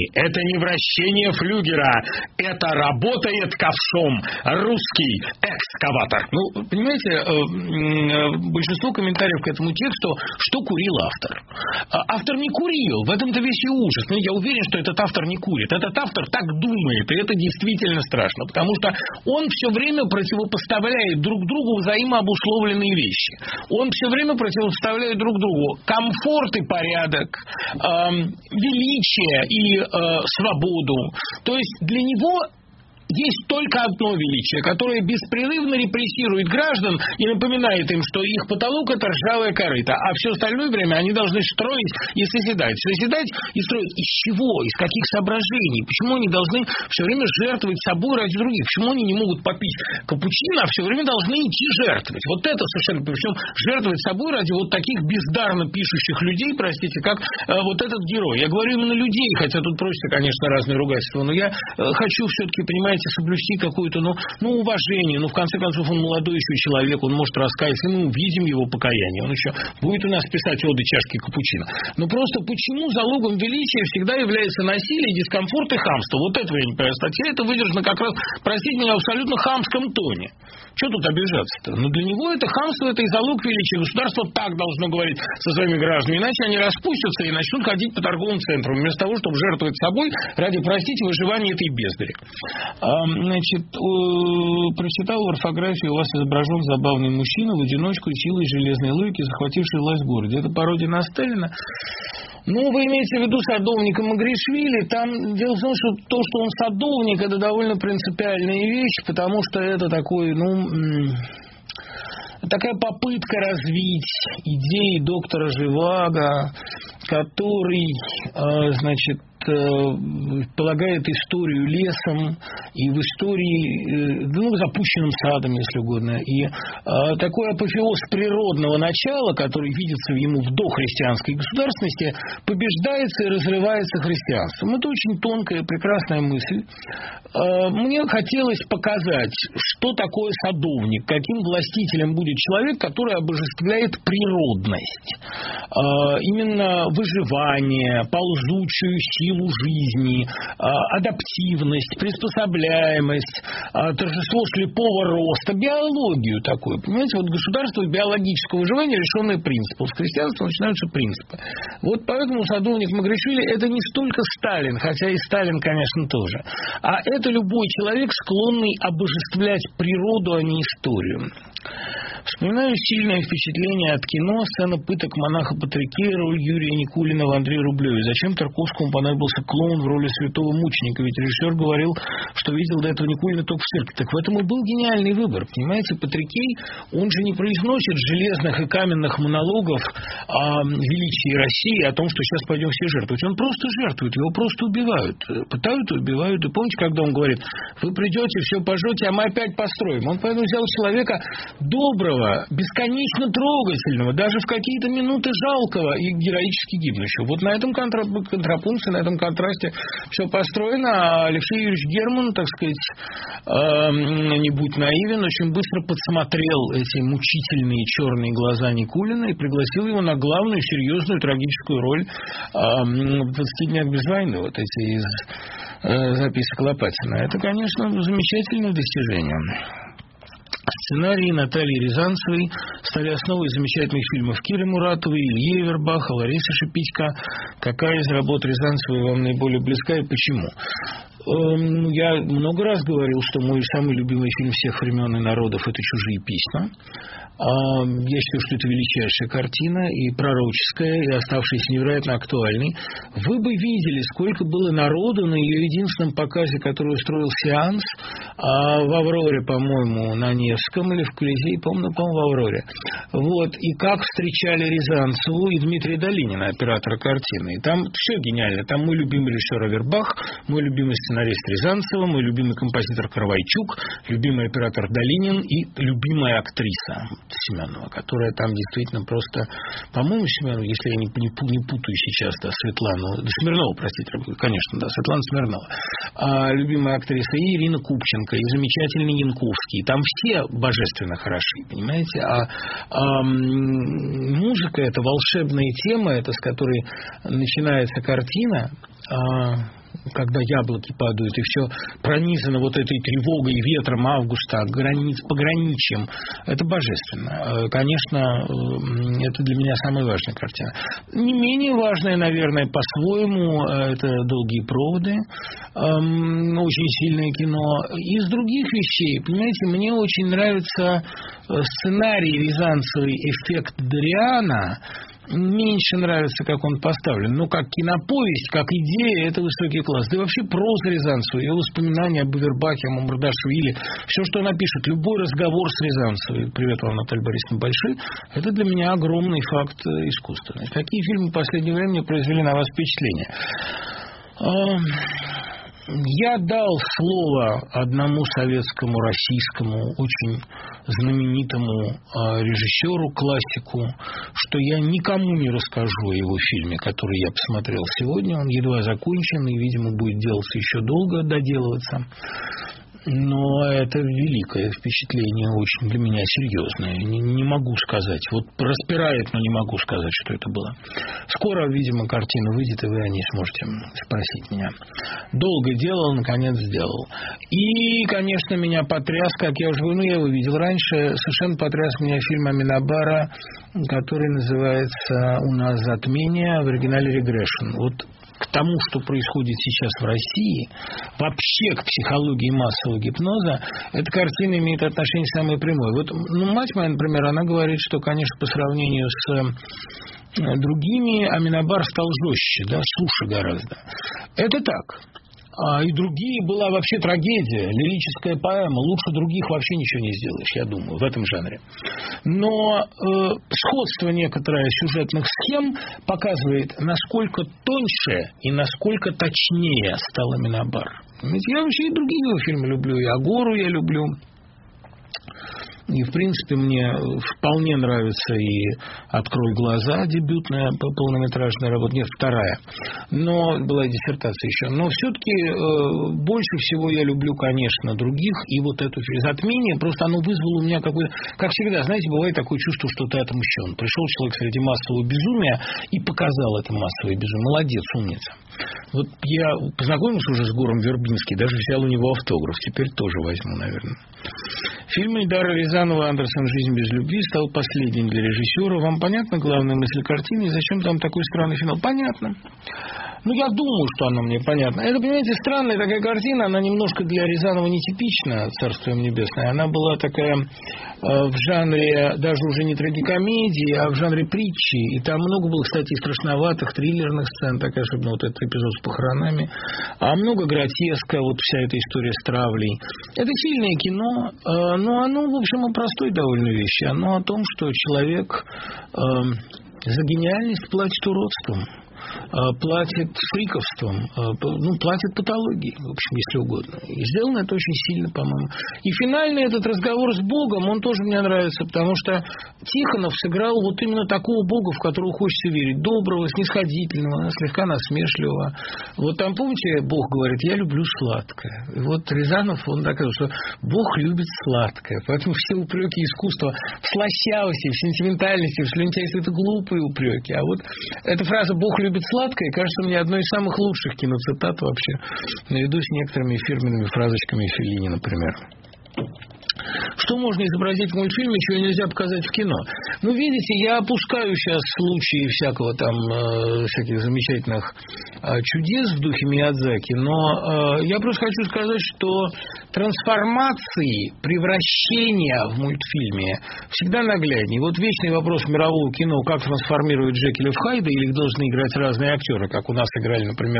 Это не вращение флюгера. Это работает ковшом. Русский экскаватор. Ну, понимаете, большинство комментариев к этому тексту, что курил автор. Автор не курил. В этом-то весь и ужас. Но я уверен, что этот автор не курит. Этот автор так думает. И это действительно страшно. Потому что он все время противопоставляет друг другу взаимообусловленные вещи. Он все время противопоставляет друг другу комфорт и порядок, э, величие и э, свободу. То есть для него есть только одно величие, которое беспрерывно репрессирует граждан и напоминает им, что их потолок – это ржавая корыта, а все остальное время они должны строить и созидать. Созидать и строить из чего? Из каких соображений? Почему они должны все время жертвовать собой ради других? Почему они не могут попить капучино, а все время должны идти жертвовать? Вот это совершенно... Причем жертвовать собой ради вот таких бездарно пишущих людей, простите, как э, вот этот герой. Я говорю именно людей, хотя тут просится, конечно, разные ругательства, но я э, хочу все-таки, понимаете, соблюсти какое-то, ну, ну, уважение. Ну, в конце концов, он молодой еще человек, он может раскаяться, мы увидим его покаяние. Он еще будет у нас писать оды чашки капучино. Но просто почему залогом величия всегда является насилие, дискомфорт и хамство? Вот этого я не понимаю. Статья это выдержана как раз, простите меня, в абсолютно хамском тоне. Что тут обижаться-то? Но для него это хамство, это и залог величия. Государство так должно говорить со своими гражданами, иначе они распустятся и начнут ходить по торговым центрам, вместо того, чтобы жертвовать собой ради, простите, выживания этой бездари. Значит, прочитал в орфографии, у вас изображен забавный мужчина в одиночку силой железной логики, захвативший власть в городе. Это пародия на Сталина. Ну, вы имеете в виду садовника Магришвили. Там дело в том, что то, что он садовник, это довольно принципиальная вещь, потому что это такой, ну, такая попытка развить идеи доктора Живаго, который, значит, полагает историю лесом и в истории, ну, запущенным садом, если угодно. И а, такой апофеоз природного начала, который видится ему в дохристианской государственности, побеждается и разрывается христианством. Это очень тонкая, прекрасная мысль. А, мне хотелось показать, что такое садовник, каким властителем будет человек, который обожествляет природность. А, именно выживание, ползучую силу жизни, адаптивность, приспособляемость, торжество слепого роста, биологию такую. Понимаете, вот государство биологического выживания, решенное принципом. С христианства начинаются принципы. Вот поэтому садовник Магришвили это не столько Сталин, хотя и Сталин, конечно, тоже, а это любой человек, склонный обожествлять природу, а не историю. Вспоминаю сильное впечатление от кино, сцена пыток монаха Патрикея, роль Юрия Никулина в Андрея Рублеве. Зачем Тарковскому понадобился клоун в роли святого мученика? Ведь режиссер говорил, что видел до этого Никулина только в цирке. Так в этом и был гениальный выбор. Понимаете, Патрикей, он же не произносит железных и каменных монологов о величии России, о том, что сейчас пойдем все жертвовать. Он просто жертвует, его просто убивают. Пытают и убивают. И помните, когда он говорит, вы придете, все пожжете, а мы опять построим. Он поэтому взял человека доброго, бесконечно трогательного, даже в какие-то минуты жалкого и героически гибнущего. Вот на этом контра... контрапункте, на этом контрасте все построено, а Алексей Юрьевич Герман, так сказать, э, не будь наивен, очень быстро подсмотрел эти мучительные черные глаза Никулина и пригласил его на главную серьезную трагическую роль э, в «двадцати днях без войны», вот эти из э, записок Лопатина. Это, конечно, замечательное достижение. Сценарии Натальи Рязанцевой стали основой замечательных фильмов Киры Муратовой, Ильи Эвербаха, Ларисы Шипитько. Какая из работ Рязанцевой вам наиболее близка и почему? Я много раз говорил, что мой самый любимый фильм всех времен и народов – это «Чужие письма». Я считаю, что это величайшая картина, и пророческая, и оставшаяся невероятно актуальной. Вы бы видели, сколько было народу на ее единственном показе, который устроил сеанс в «Авроре», по-моему, на Невском, или в Колизее, помню, по-моему, в «Авроре». Вот. И как встречали Рязанцеву и Дмитрия Долинина, оператора картины. И там все гениально. Там мой любимый режиссер Авербах, мой любимый сценарист Рязанцева, мой любимый композитор Карвайчук, любимый оператор Долинин и любимая актриса Семенова, которая там действительно просто, по-моему, Семенова, если я не, не, не путаю сейчас, да, Светлану, да, Смирнова, простите, конечно, да, Светлана Смирнова, а, любимая актриса, и Ирина Купченко, и замечательный Янковский. Там все божественно хороши, понимаете? А, а музыка — это волшебная тема, это с которой начинается картина. А, когда яблоки падают, и все пронизано вот этой тревогой и ветром августа, границ, пограничьем. Это божественно. Конечно, это для меня самая важная картина. Не менее важная, наверное, по-своему, это «Долгие проводы». Очень сильное кино. Из других вещей, понимаете, мне очень нравится сценарий Рязанцевой «Эффект Дориана». Меньше нравится, как он поставлен. Но как киноповесть, как идея, это высокий класс. Да и вообще проза Рязанцева, ее воспоминания об Авербахе, о Мамардашвили, все, что она пишет, любой разговор с Рязанцевой, привет вам, Наталья Борисовна, большой, это для меня огромный факт искусства. Какие фильмы в последнее время произвели на вас впечатление? Я дал слово одному советскому, российскому, очень знаменитому э, режиссеру, классику, что я никому не расскажу о его фильме, который я посмотрел сегодня. Он едва закончен и, видимо, будет делаться еще долго, доделываться. Но это великое впечатление, очень для меня серьезное. Не, не могу сказать. Вот распирает, но не могу сказать, что это было. Скоро, видимо, картина выйдет, и вы о ней сможете спросить меня. Долго делал, наконец сделал. И, конечно, меня потряс, как я уже говорил, ну, я его видел раньше, совершенно потряс меня фильм Аминобара, который называется «У нас затмение», в оригинале «Регрессион». Вот к тому, что происходит сейчас в России, вообще к психологии массового гипноза, эта картина имеет отношение самое прямое. Вот, ну, мать моя, например, она говорит, что, конечно, по сравнению с другими Аминобар стал жестче, да, суше гораздо. Это так. А и другие была вообще трагедия, лирическая поэма. Лучше других вообще ничего не сделаешь, я думаю, в этом жанре. Но э, сходство некоторое сюжетных схем показывает, насколько тоньше и насколько точнее стал Аминобар. Ведь я вообще и другие его фильмы люблю, и Агору я люблю. И, в принципе, мне вполне нравится и «Открой глаза», дебютная полнометражная работа, нет, вторая. Но была диссертация еще. Но все-таки э, больше всего я люблю, конечно, других. И вот это «Затмение», просто оно вызвало у меня какое-то... Как всегда, знаете, бывает такое чувство, что ты отомщен. Пришел человек среди массового безумия и показал это массовое безумие. Молодец, умница. Вот я познакомился уже с Гором Вербинским, даже взял у него автограф. Теперь тоже возьму, наверное. Фильм Эльдара Рязанова «Андерсон. Жизнь без любви» стал последним для режиссера. Вам понятна главная мысль картины? И зачем там такой странный финал? Понятно. Ну, я думаю, что она мне понятна. Это, понимаете, странная такая картина. Она немножко для Рязанова нетипична, царство им небесное. Она была такая э, в жанре даже уже не трагикомедии, а в жанре притчи. И там много было, кстати, и страшноватых, триллерных сцен, так особенно вот этот эпизод с похоронами. А много гротеска, вот вся эта история с травлей. Это сильное кино, э, но оно, в общем, о простой довольно вещи. Оно о том, что человек э, за гениальность платит уродством. Платит фриковством, ну, платит патологией, в общем, если угодно. И сделано это очень сильно, по-моему. И финальный этот разговор с Богом, он тоже мне нравится, потому что Тихонов сыграл вот именно такого Бога, в которого хочется верить. Доброго, снисходительного, слегка насмешливого. Вот там, помните, Бог говорит, я люблю сладкое. И вот Рязанов, он доказывает, что Бог любит сладкое. Поэтому все упреки искусства в слащавости, в сентиментальности, в слюнтяйстве — это глупые упреки. А вот эта фраза «Бог любит сладкое» кажется мне одной из самых лучших киноцитат вообще, наряду с некоторыми фирменными фразочками Феллини, например. Что можно изобразить в мультфильме, чего нельзя показать в кино? Ну, видите, я опускаю сейчас случаи всякого там, э, всяких замечательных э, чудес в духе Миядзаки, но э, я просто хочу сказать, что трансформации, превращения в мультфильме всегда нагляднее. Вот вечный вопрос мирового кино, как трансформировать Джекиля в Хайда, или их должны играть разные актеры, как у нас играли, например,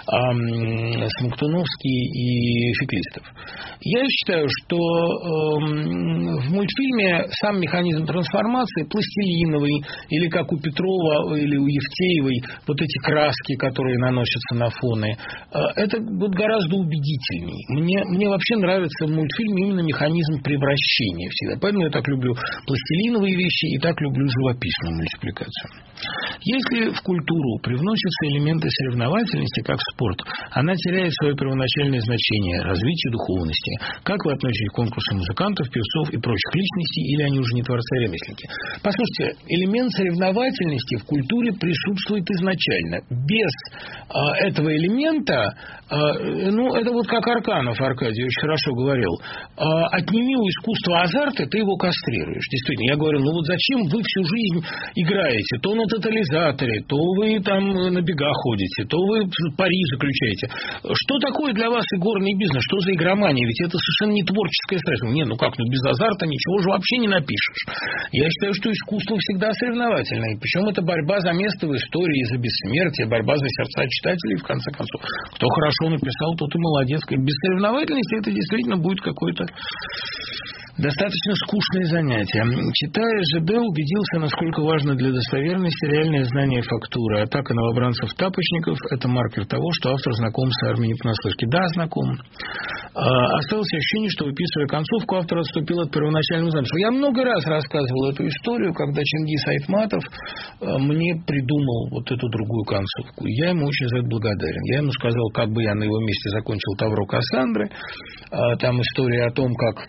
э, Смоктуновский и Феклистов. Я считаю, что э, в мультфильме сам механизм трансформации пластилиновый, или как у Петрова или у Евтеевой, вот эти краски, которые наносятся на фоны, это вот гораздо убедительней. Мне, мне вообще нравится в мультфильме именно механизм превращения всегда. Поэтому я так люблю пластилиновые вещи и так люблю живописную мультипликацию. Если в культуру привносятся элементы соревновательности, как в спорт, она теряет свое первоначальное значение, развитие духовности. Как вы относитесь к конкурсам музыкантов, музыкантов, певцов и прочих личностей, или они уже не творцы, а ремесленники. Послушайте, элемент соревновательности в культуре присутствует изначально. Без а, этого элемента, а, ну, это вот как Арканов Аркадий очень хорошо говорил, а, отними у искусства азарта, ты его кастрируешь. Действительно, я говорю, ну вот зачем вы всю жизнь играете? То на тотализаторе, то вы там на бега ходите, то вы пари заключаете. Что такое для вас игорный бизнес? Что за игромания? Ведь это совершенно не творческое средство. Не, ну как, ну без азарта ничего же вообще не напишешь. Я считаю, что искусство всегда соревновательное. Причем это борьба за место в истории, за бессмертие, борьба за сердца читателей, в конце концов. Кто хорошо написал, тот и молодец. Без соревновательности это действительно будет какой-то достаточно скучное занятие. Читая ЖБ, убедился, насколько важно для достоверности реальное знание фактуры. Атака новобранцев-тапочников – это маркер того, что автор знаком с армией не понаслышке. Да, знаком. А, осталось ощущение, что, выписывая концовку, автор отступил от первоначального замысла. Я много раз рассказывал эту историю, когда Чингис Айтматов мне придумал вот эту другую концовку. Я ему очень за это благодарен. Я ему сказал, как бы я на его месте закончил «Тавро Кассандры». А, там история о том, как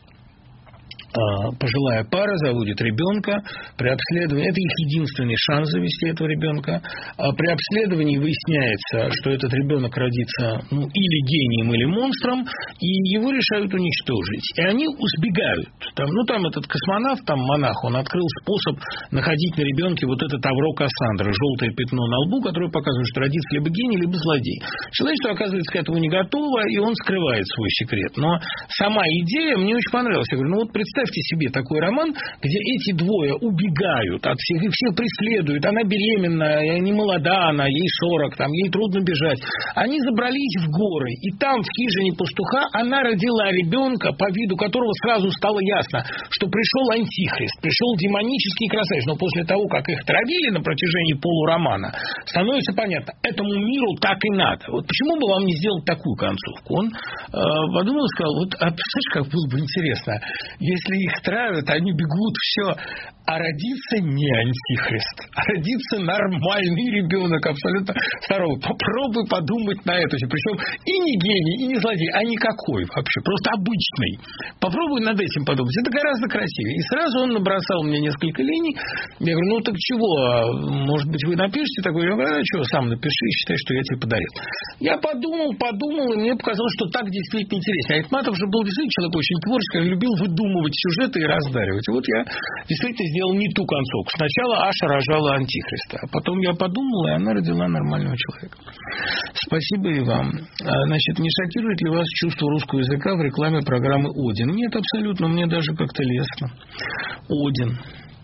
пожилая пара заводит ребенка, при обследовании, это их единственный шанс завести этого ребенка, а при обследовании выясняется, что этот ребенок родится ну, или гением, или монстром, и его решают уничтожить. И они сбегают. Там, ну, там этот космонавт, там монах, он открыл способ находить на ребенке вот это тавро Кассандры, желтое пятно на лбу, которое показывает, что родится либо гений, либо злодей. Человечество, оказывается, к этому не готово, и он скрывает свой секрет. Но сама идея мне очень понравилась. Я говорю, ну вот представь, Представьте себе такой роман, где эти двое убегают от всех, их всех преследуют. Она беременная, не молода она, ей сорок, там, ей трудно бежать. Они забрались в горы, и там, в хижине пастуха, она родила ребенка, по виду которого сразу стало ясно, что пришел антихрист, пришел демонический красавец. Но после того, как их травили на протяжении полуромана, становится понятно, этому миру так и надо. Вот почему бы вам не сделать такую концовку? Он э, подумал и сказал, вот, а представляешь, как было бы интересно, если их травят, они бегут, все, а родится не антихрист, а родится нормальный ребенок, абсолютно здоровый. Попробуй подумать на это. Причем и не гений, и не злодей, а никакой вообще, просто обычный. Попробуй над этим подумать. Это гораздо красивее. И сразу он набросал мне несколько линий. Я говорю, ну так чего, может быть, вы напишите такое? Я говорю, а что, сам напиши и считай, что я тебе подарил. Я подумал, подумал, и мне показалось, что так действительно интересно. Айтматов же был действительно человек очень творческий, он любил выдумывать сюжеты и раздаривать. И вот я действительно сделал не ту концовку. Сначала Аша рожала антихриста, а потом я подумал, и она родила нормального человека. Спасибо и вам. Значит, не шокирует ли вас чувство русского языка в рекламе программы «Один»? Нет, абсолютно. Мне даже как-то лестно. «Один».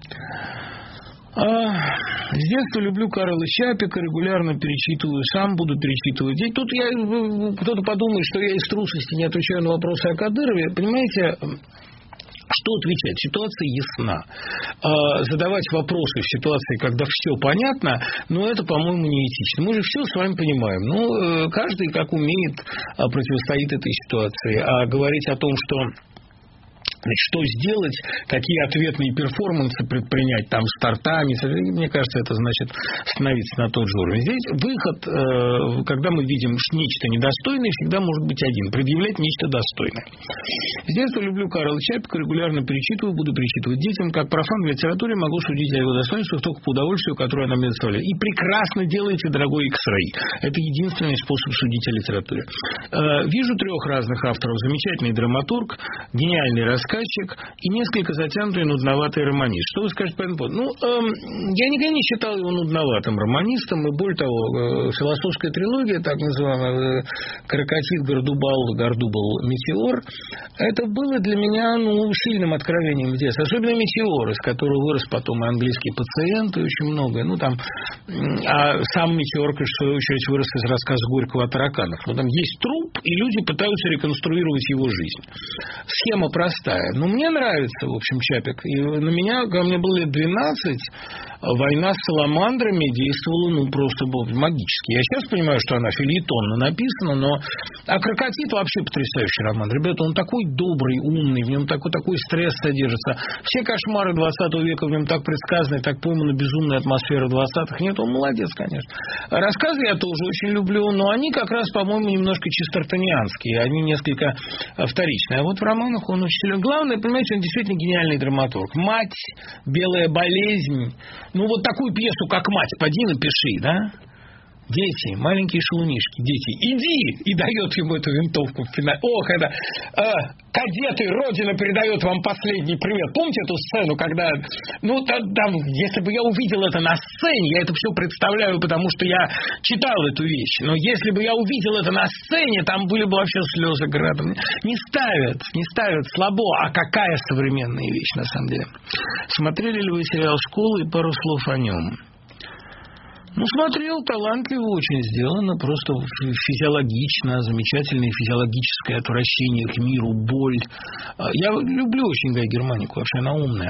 А, с детства люблю Карла Чапика, регулярно перечитываю, сам буду перечитывать. И тут я, кто-то подумает, что я из трусости не отвечаю на вопросы о Кадырове. Понимаете, что отвечать? Ситуация ясна. А, задавать вопросы в ситуации, когда все понятно, ну, это, по-моему, неэтично. Мы же все с вами понимаем. Ну, каждый, как умеет, противостоит этой ситуации. А говорить о том, что... Значит, что сделать, какие ответные перформансы предпринять там стартами, мне кажется, это значит становиться на тот же уровень. Здесь выход, когда мы видим нечто недостойное, всегда может быть один – предъявлять нечто достойное. С детства люблю Карла Чапика, регулярно перечитываю, буду перечитывать детям. Как профан в литературе могу судить о его достоинствах только по удовольствию, которое она мне доставляет. И прекрасно делаете, дорогой X-Ray. Это единственный способ судить о литературе. Вижу трех разных авторов. Замечательный драматург, гениальный рассказчик и несколько затянутый нудноватый романист. Что вы скажете по этому поводу? Ну, эм, я никогда не считал его нудноватым романистом, и более того, э, философская трилогия, так называемая, э, Каракатит, Гордубал, Гордубал, Метеор, это было для меня, ну, сильным откровением в детстве. Особенно Метеор, из которого вырос потом и английский пациент, и очень многое. Ну, там, а сам Метеор, в свою очередь, вырос из рассказа Горького о тараканах. Ну, там есть труп, и люди пытаются реконструировать его жизнь. Схема простая. Ну, мне нравится, в общем, Чапик. И на меня, когда мне было лет двенадцать, война с саламандрами действовала, ну, просто магически. Я сейчас понимаю, что она фельетонно написана, но... А «Крокодил» вообще потрясающий роман. Ребята, он такой добрый, умный, в нем такой, такой стресс содержится. Все кошмары двадцатого века в нем так предсказаны, так поймана безумная атмосфера двадцатых. Нет, он молодец, конечно. Рассказы я тоже очень люблю, но они как раз, по-моему, немножко честертонианские. Они несколько вторичные. А вот в романах он очень силен. Главное, понимаете, он действительно гениальный драматург. «Мать», «Белая болезнь». Ну, вот такую пьесу, как «Мать», поди напиши, да? Дети, маленькие шалунишки, дети, иди! И дает ему эту винтовку в финале. Ох, это... Э, кадеты, Родина передает вам последний привет. Помните эту сцену, когда... Ну, там, там, если бы я увидел это на сцене, я это все представляю, потому что я читал эту вещь. Но если бы я увидел это на сцене, там были бы вообще слезы градом. Не ставят, не ставят слабо. А какая современная вещь, на самом деле. Смотрели ли вы сериал «Школа» и пару слов о нем? Ну, смотрел, талантливо очень сделано, просто физиологично, замечательное физиологическое отвращение к миру, боль. Я люблю очень Гай Германику, вообще она умная.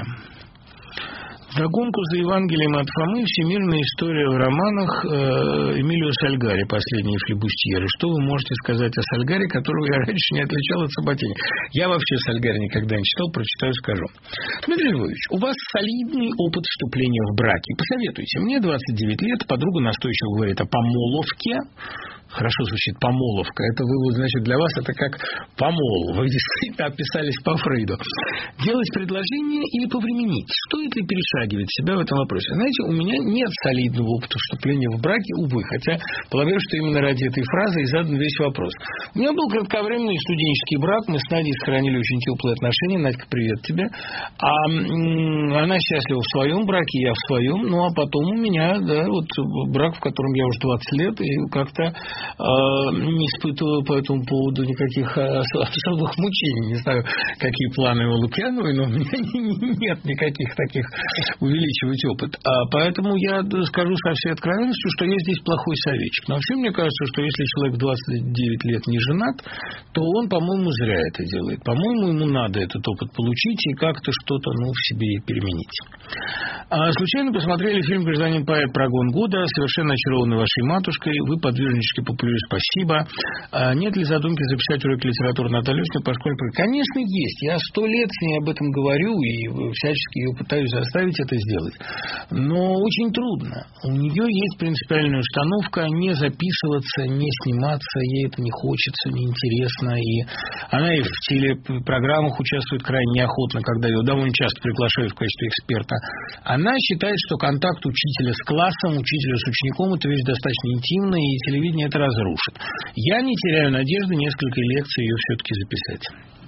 Вдогонку за Евангелием от Фомы всемирная история в романах э, Эмилио Сальгари, последние флибустьеры. Что вы можете сказать о Сальгари, которого я раньше не отличал от Сабатини? Я вообще Сальгари никогда не читал, прочитаю, скажу. Дмитрий Львович, у вас солидный опыт вступления в браки. Посоветуйте. Мне двадцать девять лет, подруга настойчиво говорит о помолвке. Хорошо звучит помолвка. Это вывод, значит, для вас это как помол. Вы действительно описались по Фрейду. Делать предложение или повременить? Стоит ли перешагивать себя в этом вопросе? Знаете, у меня нет солидного опыта вступления в браки, увы. Хотя, полагаю, что именно ради этой фразы и задан весь вопрос. У меня был кратковременный студенческий брак. Мы с Надей сохранили очень теплые отношения. Надька, привет тебе. А м- она счастлива в своем браке, я в своем. Ну, а потом у меня, да, вот брак, в котором я уже двадцать лет, и как-то не испытываю по этому поводу никаких особых мучений. Не знаю, какие планы у Лукьяновой, но у меня нет никаких таких увеличивать опыт. А поэтому я скажу со всей откровенностью, что я здесь плохой советчик. Но вообще мне кажется, что если человек в двадцать девять лет не женат, то он, по-моему, зря это делает. По-моему, ему надо этот опыт получить и как-то что-то, ну, в себе переменить. А случайно посмотрели фильм «Гражданин поэт. Прогон года», совершенно очарованы вашей матушкой, вы подвижнички популяризм, спасибо. А нет ли задумки записать уроки литературы Натальи Лёшиной по школе? Конечно, есть. Я сто лет с ней об этом говорю и всячески ее пытаюсь заставить это сделать. Но очень трудно. У нее есть принципиальная установка не записываться, не сниматься. Ей это не хочется, неинтересно. И она и в телепрограммах участвует крайне неохотно, когда ее довольно часто приглашают в качестве эксперта. Она считает, что контакт учителя с классом, учителя с учеником – это вещь достаточно интимная, и телевидение это разрушит. Я не теряю надежды несколько лекций ее все-таки записать.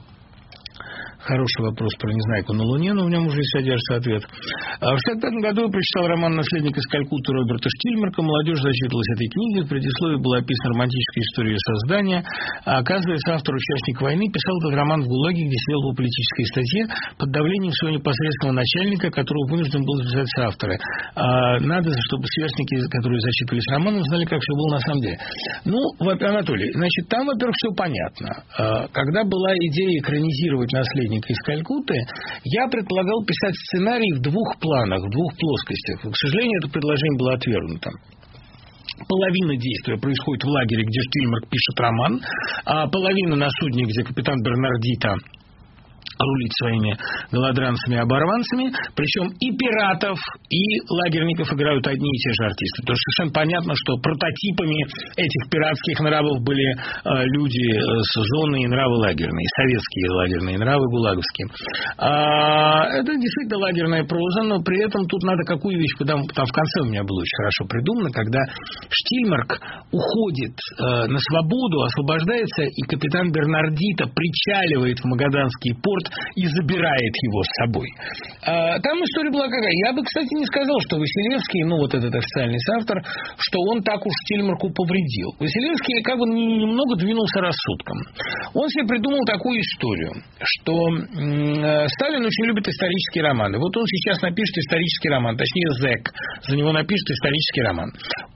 Хороший вопрос про Незнайку на Луне, но в нем уже содержится ответ. В шестьдесят пятом году я прочитал роман «Наследник из Калькутты» Роберта Штильмарка. Молодежь зачитывалась этой книги. В предисловии была описана романтическая история ее создания. А оказывается, автор, участник войны, писал этот роман в ГУЛАГе, где сидел по политической статье под давлением своего непосредственного начальника, которого вынужден был записать авторы. А надо, чтобы сверстники, которые зачитывались романом, знали, как все было на самом деле. Ну, Анатолий, значит, там, во-первых, все понятно. Когда была идея экранизировать «Наследника из Калькутты», я предполагал писать сценарий в двух планах, в двух плоскостях. К сожалению, это предложение было отвергнуто. Половина действия происходит в лагере, где Штильмарк пишет роман, а половина на судне, где капитан Бернардита рулить своими голодранцами и оборванцами, причем и пиратов, и лагерников играют одни и те же артисты. Потому что совершенно понятно, что прототипами этих пиратских нравов были э, люди с зоны и нравы лагерные, советские лагерные нравы, гулаговские. А, это действительно лагерная проза, но при этом тут надо какую вещь, там, там в конце у меня было очень хорошо придумано, когда Штильмарк уходит э, на свободу, освобождается, и капитан Бернардита причаливает в Магаданский порт и забирает его с собой. А, там история была какая? Я бы, кстати, не сказал, что Василевский, ну вот этот официальный соавтор, что он так уж Штильмарку повредил. Василевский как бы немного двинулся рассудком. Он себе придумал такую историю, что м- Сталин очень любит исторические романы. Вот он сейчас напишет исторический роман, точнее зэк, за него напишет исторический роман.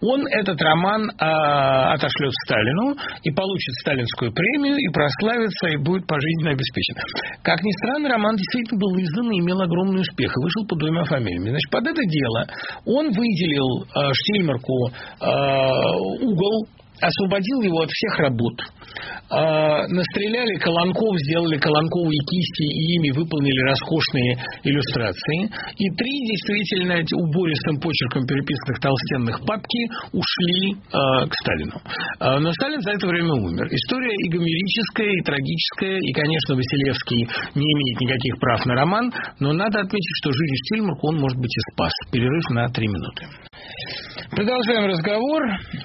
он этот роман а, отошлет Сталину и получит сталинскую премию, и прославится, и будет пожизненно обеспечен. Как ни странно, роман действительно был издан и имел огромный успех, и вышел под двумя фамилиями. Значит, под это дело он выделил а, Штельмарку а, угол, освободил его от всех работ, э, настреляли колонков, сделали колонковые кисти и ими выполнили роскошные иллюстрации. И три действительно убористым почерком переписанных толстенных папки ушли э, к Сталину. Э, но Сталин за это время умер. История и гомерическая, и трагическая, и, конечно, Василевский не имеет никаких прав на роман, но надо отметить, что жизнь Штельмарка он, может быть, и спас. Перерыв на три минуты. Продолжаем разговор.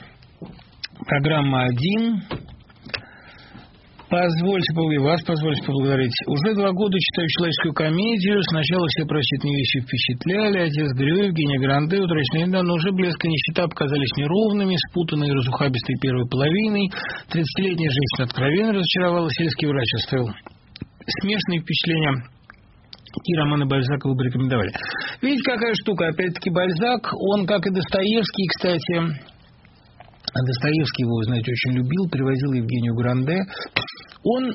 Программа один. Позвольте, вас позвольте поблагодарить. Уже два года читаю человеческую комедию. Сначала все прочитанные вещи впечатляли. Отец Грё, Евгения Гранде, утраченные недавно, но уже блеск и нищета показались неровными, спутанные и разухабистой первой половиной. Тридцатилетняя женщина откровенно разочаровала. Сельский врач оставил смешанные впечатления. Какие романы Бальзака вы бы рекомендовали? Видите, какая штука. Опять-таки, Бальзак, он, как и Достоевский, кстати... А Достоевский его, знаете, очень любил, привозил Евгению Гранде. Он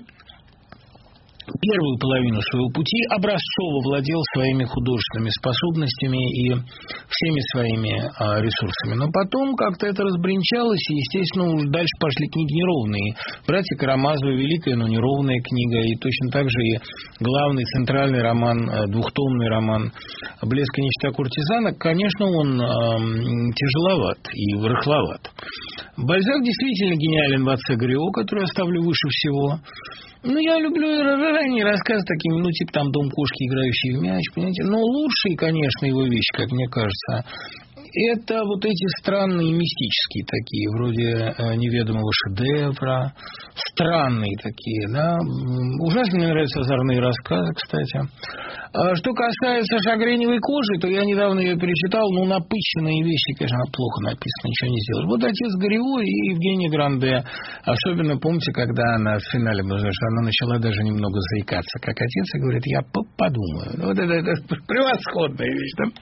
первую половину своего пути образцово владел своими художественными способностями и всеми своими а, ресурсами. Но потом как-то это разбринчалось, и, естественно, уже дальше пошли книги неровные. «Братья Карамазовы» — великая, но неровная книга, и точно так же и главный центральный роман, двухтомный роман «Блеск и нищета куртизанок», конечно, он а, тяжеловат и рыхловат. Бальзак действительно гениален в «Отце Грё», который оставлю выше всего. Ну, я люблю ранние рассказы такими, ну, типа там «Дом кошки, играющий в мяч», понимаете. Но лучшие, конечно, его вещи, как мне кажется, это вот эти странные мистические такие, вроде э, «Неведомого шедевра», странные такие, да. Ужасно мне нравятся озорные рассказы, кстати. А что касается «Шагреневой кожи», то я недавно ее перечитал, ну, напыщенные вещи, конечно, плохо написано, ничего не сделаешь. Вот «Отец Грё» и Евгения Гранде. Особенно, помните, когда она в финале, она начала даже немного заикаться, как отец, и говорит: я подумаю. Вот это, это превосходная вещь, да?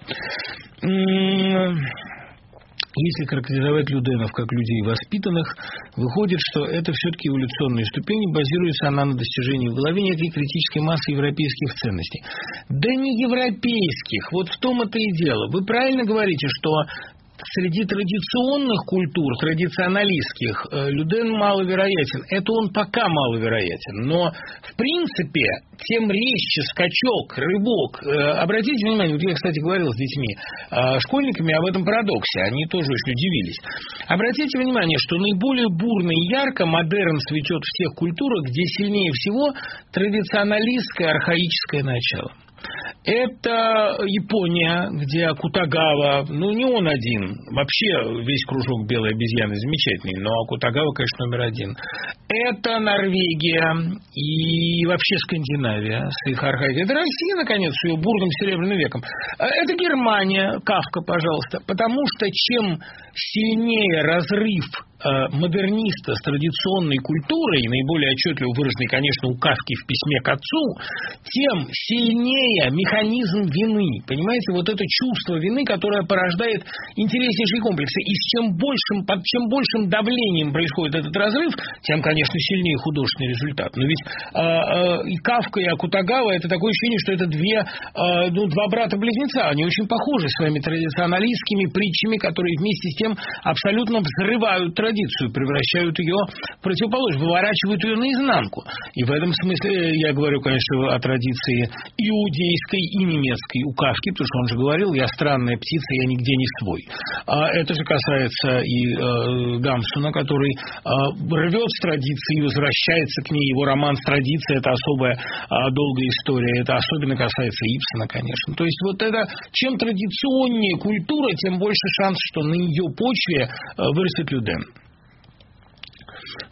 Если характеризовать Люденов как людей воспитанных, выходит, что это все-таки эволюционные ступени, базируется она на достижении в голове некой критической массы европейских ценностей. Да не европейских, вот в том это и дело. Вы правильно говорите, что среди традиционных культур, традиционалистских, Люден маловероятен. Это он пока маловероятен. Но, в принципе, тем резче скачок, рывок. Обратите внимание, вот я, кстати, говорил с детьми, школьниками об этом парадоксе. Они тоже очень удивились. Обратите внимание, что наиболее бурно и ярко модерн цветет в тех культурах, где сильнее всего традиционалистское, архаическое начало. Это Япония, где Акутагава, ну не он один, вообще весь кружок белой обезьяны замечательный, но Акутагава, конечно, номер один. Это Норвегия и вообще Скандинавия с их архаикой. Это Россия, наконец, с ее бурным серебряным веком. Это Германия, Кафка, пожалуйста, потому что чем сильнее разрыв модерниста с традиционной культурой, наиболее отчетливо выраженный, конечно, у Кафки в письме к отцу, тем сильнее механизм вины. Понимаете, вот это чувство вины, которое порождает интереснейшие комплексы. И с чем большим, под чем большим давлением происходит этот разрыв, тем, конечно, сильнее художественный результат. Но ведь э, э, и Кафка, и Акутагава — это такое ощущение, что это две, э, ну, два брата-близнеца. Они очень похожи своими традиционалистскими притчами, которые вместе с тем абсолютно взрывают традицию. Превращают ее в противоположность, выворачивают ее наизнанку. И в этом смысле я говорю, конечно, о традиции иудейской и немецкой у Кафки, потому что он же говорил: я странная птица, я нигде не свой. А это же касается и э, Гамсуна, который э, рвет с традиции и возвращается к ней. Его роман с традицией — это особая э, долгая история. Это особенно касается Ибсена, конечно. То есть вот это, чем традиционнее культура, тем больше шанс, что на ее почве э, вырастет Люден.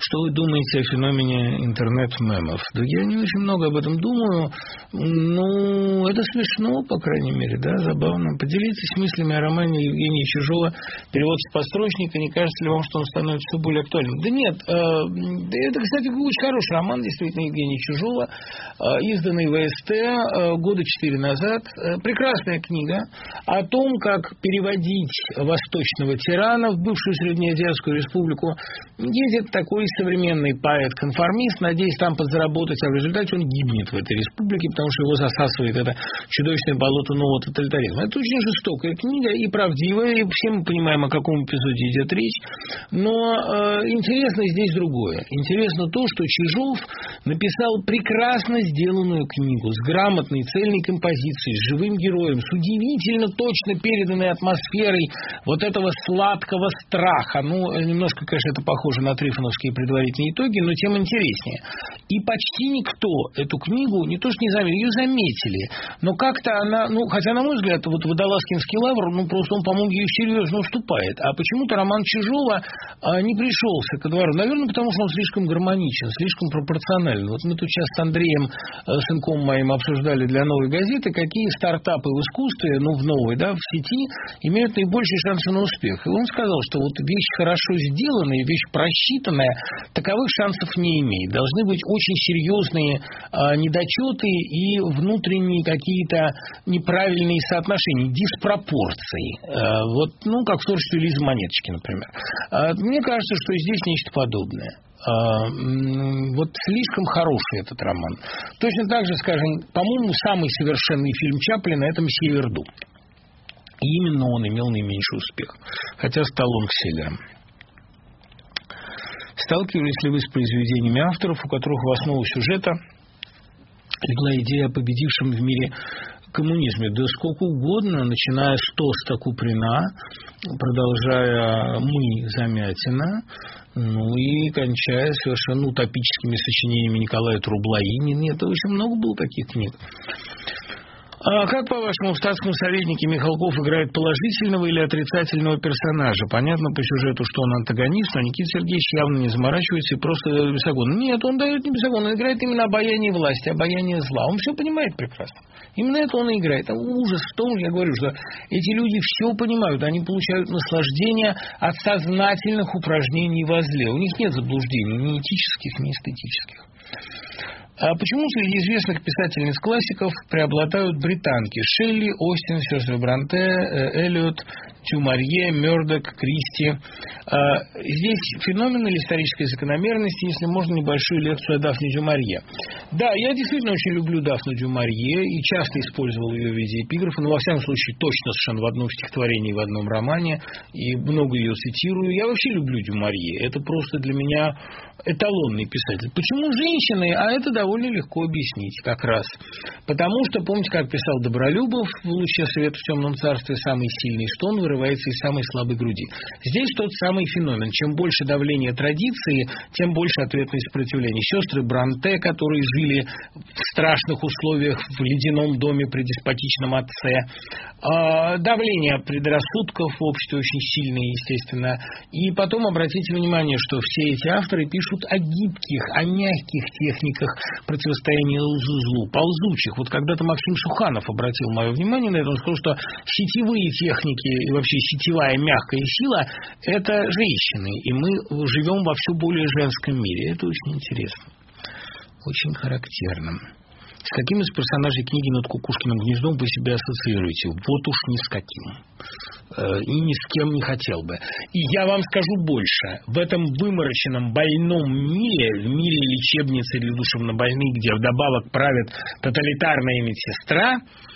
Что вы думаете о феномене интернет-мемов? Да я не очень много об этом думаю. Ну, это смешно, по крайней мере, да, забавно. Поделитесь мыслями о романе Евгения Чижова «Перевод с подстрочника». Не кажется ли вам, что он становится все более актуальным? Да нет. Э, это, кстати, очень хороший роман, действительно, Евгения Чижова, э, изданный в ВСТ э, года четыре назад. Э, прекрасная книга о том, как переводить восточного тирана в бывшую Среднеазиатскую республику. Едет такой современный поэт-конформист, надеясь там подзаработать, а в результате он гибнет в этой республике, потому что его засасывает это чудовищное болото нового тоталитаризма. Это очень жестокая книга и правдивая, и все мы понимаем, о каком эпизоде идет речь. Но э, интересно здесь другое. Интересно то, что Чижов написал прекрасно сделанную книгу с грамотной, цельной композицией, с живым героем, с удивительно точно переданной атмосферой вот этого сладкого страха. Ну, немножко, конечно, это похоже на трифоновские предварительные итоги, но тем интереснее. И почти никто эту книгу не то что не заметил, ее заметили, но как-то она, ну, хотя, на мой взгляд, вот Водолазкинский лавр, ну, просто он, по-моему, ее серьезно уступает. А почему-то роман Чижова а, не пришелся ко двору. Наверное, потому что он слишком гармоничен, слишком пропорционален. Вот мы тут сейчас с Андреем, сынком моим, обсуждали для «Новой газеты», какие стартапы в искусстве, ну, в новой, да, в сети, имеют наибольшие шансы на успех. И он сказал, что вот вещь хорошо сделанная, вещь просчитанная, таковых шансов не имеет. Должны быть очень серьезные а, недочеты и внутренние какие-то неправильные соотношения, диспропорции. А, вот, ну, как в творчестве Лизы Монеточки, например. А, мне кажется, что здесь нечто подобное. Uh, вот слишком хороший этот роман. Точно так же, скажем, по-моему, самый совершенный фильм Чаплина — это «Месье Верду». И именно он имел наименьший успех, хотя стал он кселлером. Сталкивались ли вы с произведениями авторов, у которых в основу сюжета легла идея о победившем в мире коммунизме? Да сколько угодно, начиная с Тоста Куприна, продолжая «Мы» Замятина, ну и кончая совершенно утопическими сочинениями Николая Трублаи. Нет, очень много было таких книг. А как, по-вашему, в «Статском советнике» Михалков играет положительного или отрицательного персонажа? Понятно по сюжету, что он антагонист, но Никита Сергеевич явно не заморачивается и просто дает бесогон. Нет, он дает не бесогон, он играет именно обаяние власти, обаяние зла. Он все понимает прекрасно. Именно это он и играет. А ужас в том, я говорю, что эти люди все понимают, они получают наслаждение от сознательных упражнений во зле. У них нет заблуждений, ни этических, ни эстетических. А почему среди известных писательниц-классиков преобладают британки? Шелли, Остин, сестры Бронте, Эллиот, Дюмарье, Мёрдок, Кристи. Здесь феномен или историческая закономерность, если можно, небольшую лекцию о Дафне Дюмарье. Да, я действительно очень люблю Дафну Дюмарье и часто использовал ее в виде эпиграфа, но во всяком случае точно совершенно в одном стихотворении, в одном романе, и много ее цитирую. Я вообще люблю Дюмарье, это просто для меня эталонный писатель. Почему женщины? А это довольно легко объяснить как раз. Потому что, помните, как писал Добролюбов в «Луче света в темном царстве», самый сильный стон вырывается из самой слабой груди. Здесь тот самый феномен. Чем больше давления традиции, тем больше ответное сопротивление. Сестры Бронте, которые жили в страшных условиях в ледяном доме при деспотичном отце. Давление предрассудков в обществе очень сильное, естественно. И потом обратите внимание, что все эти авторы пишут о гибких, о мягких техниках противостояния злу, ползучих. Вот когда-то Максим Суханов обратил мое внимание на это, он сказал, что сетевые техники и вообще сетевая мягкая сила – это женщины, и мы живем во все более женском мире. Это очень интересно, очень характерно. С каким из персонажей книги «Над Кукушкиным гнездом» вы себя ассоциируете? Вот уж ни с каким. И ни с кем не хотел бы. И я вам скажу больше. В этом вымороченном, больном мире, в мире лечебницы для душевнобольных, где вдобавок правит тоталитарная медсестра,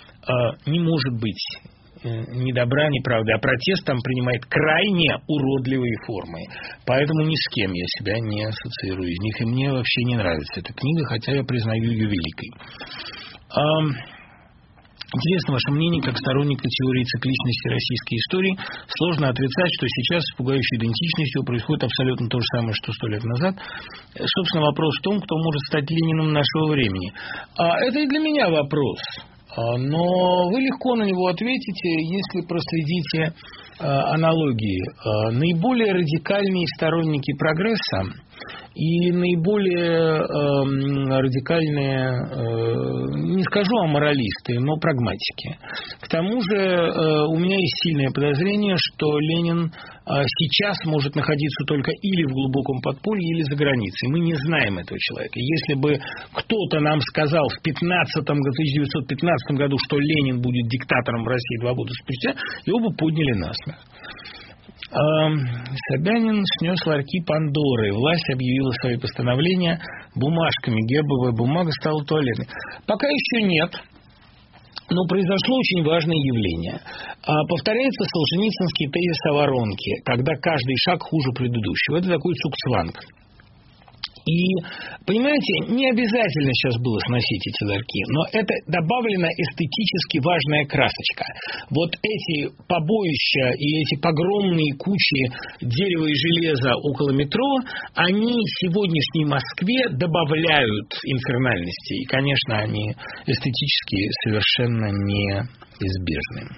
не может быть ни добра, ни правды. А протест там принимает крайне уродливые формы. Поэтому ни с кем я себя не ассоциирую из них. И мне вообще не нравится эта книга, хотя я признаю ее великой. Интересно ваше мнение, как сторонника теории цикличности российской истории. Сложно отрицать, что сейчас с пугающей идентичностью происходит абсолютно то же самое, что сто лет назад. Собственно, вопрос в том, кто может стать Лениным нашего времени. Это и для меня вопрос. Но вы легко на него ответите, если проследите аналогии. Наиболее радикальные сторонники прогресса и наиболее э, радикальные, э, не скажу аморалисты, но прагматики. К тому же э, у меня есть сильное подозрение, что Ленин э, сейчас может находиться только или в глубоком подполье, или за границей. Мы не знаем этого человека. Если бы кто-то нам сказал в тысяча девятьсот пятнадцатом году, что Ленин будет диктатором в России два года спустя, его бы подняли на смех. Собянин снес ларьки Пандоры. Власть объявила свои постановления бумажками. Гербовая бумага стала туалетной. Пока еще нет. Но произошло очень важное явление. Повторяется солженицынский тезис о воронке, когда каждый шаг хуже предыдущего. Это такой цугцванг. И, понимаете, не обязательно сейчас было сносить эти ларьки, но это добавлена эстетически важная красочка. Вот эти побоища и эти погромные кучи дерева и железа около метро, они сегодняшней Москве добавляют инфернальности. И, конечно, они эстетически совершенно неизбежны.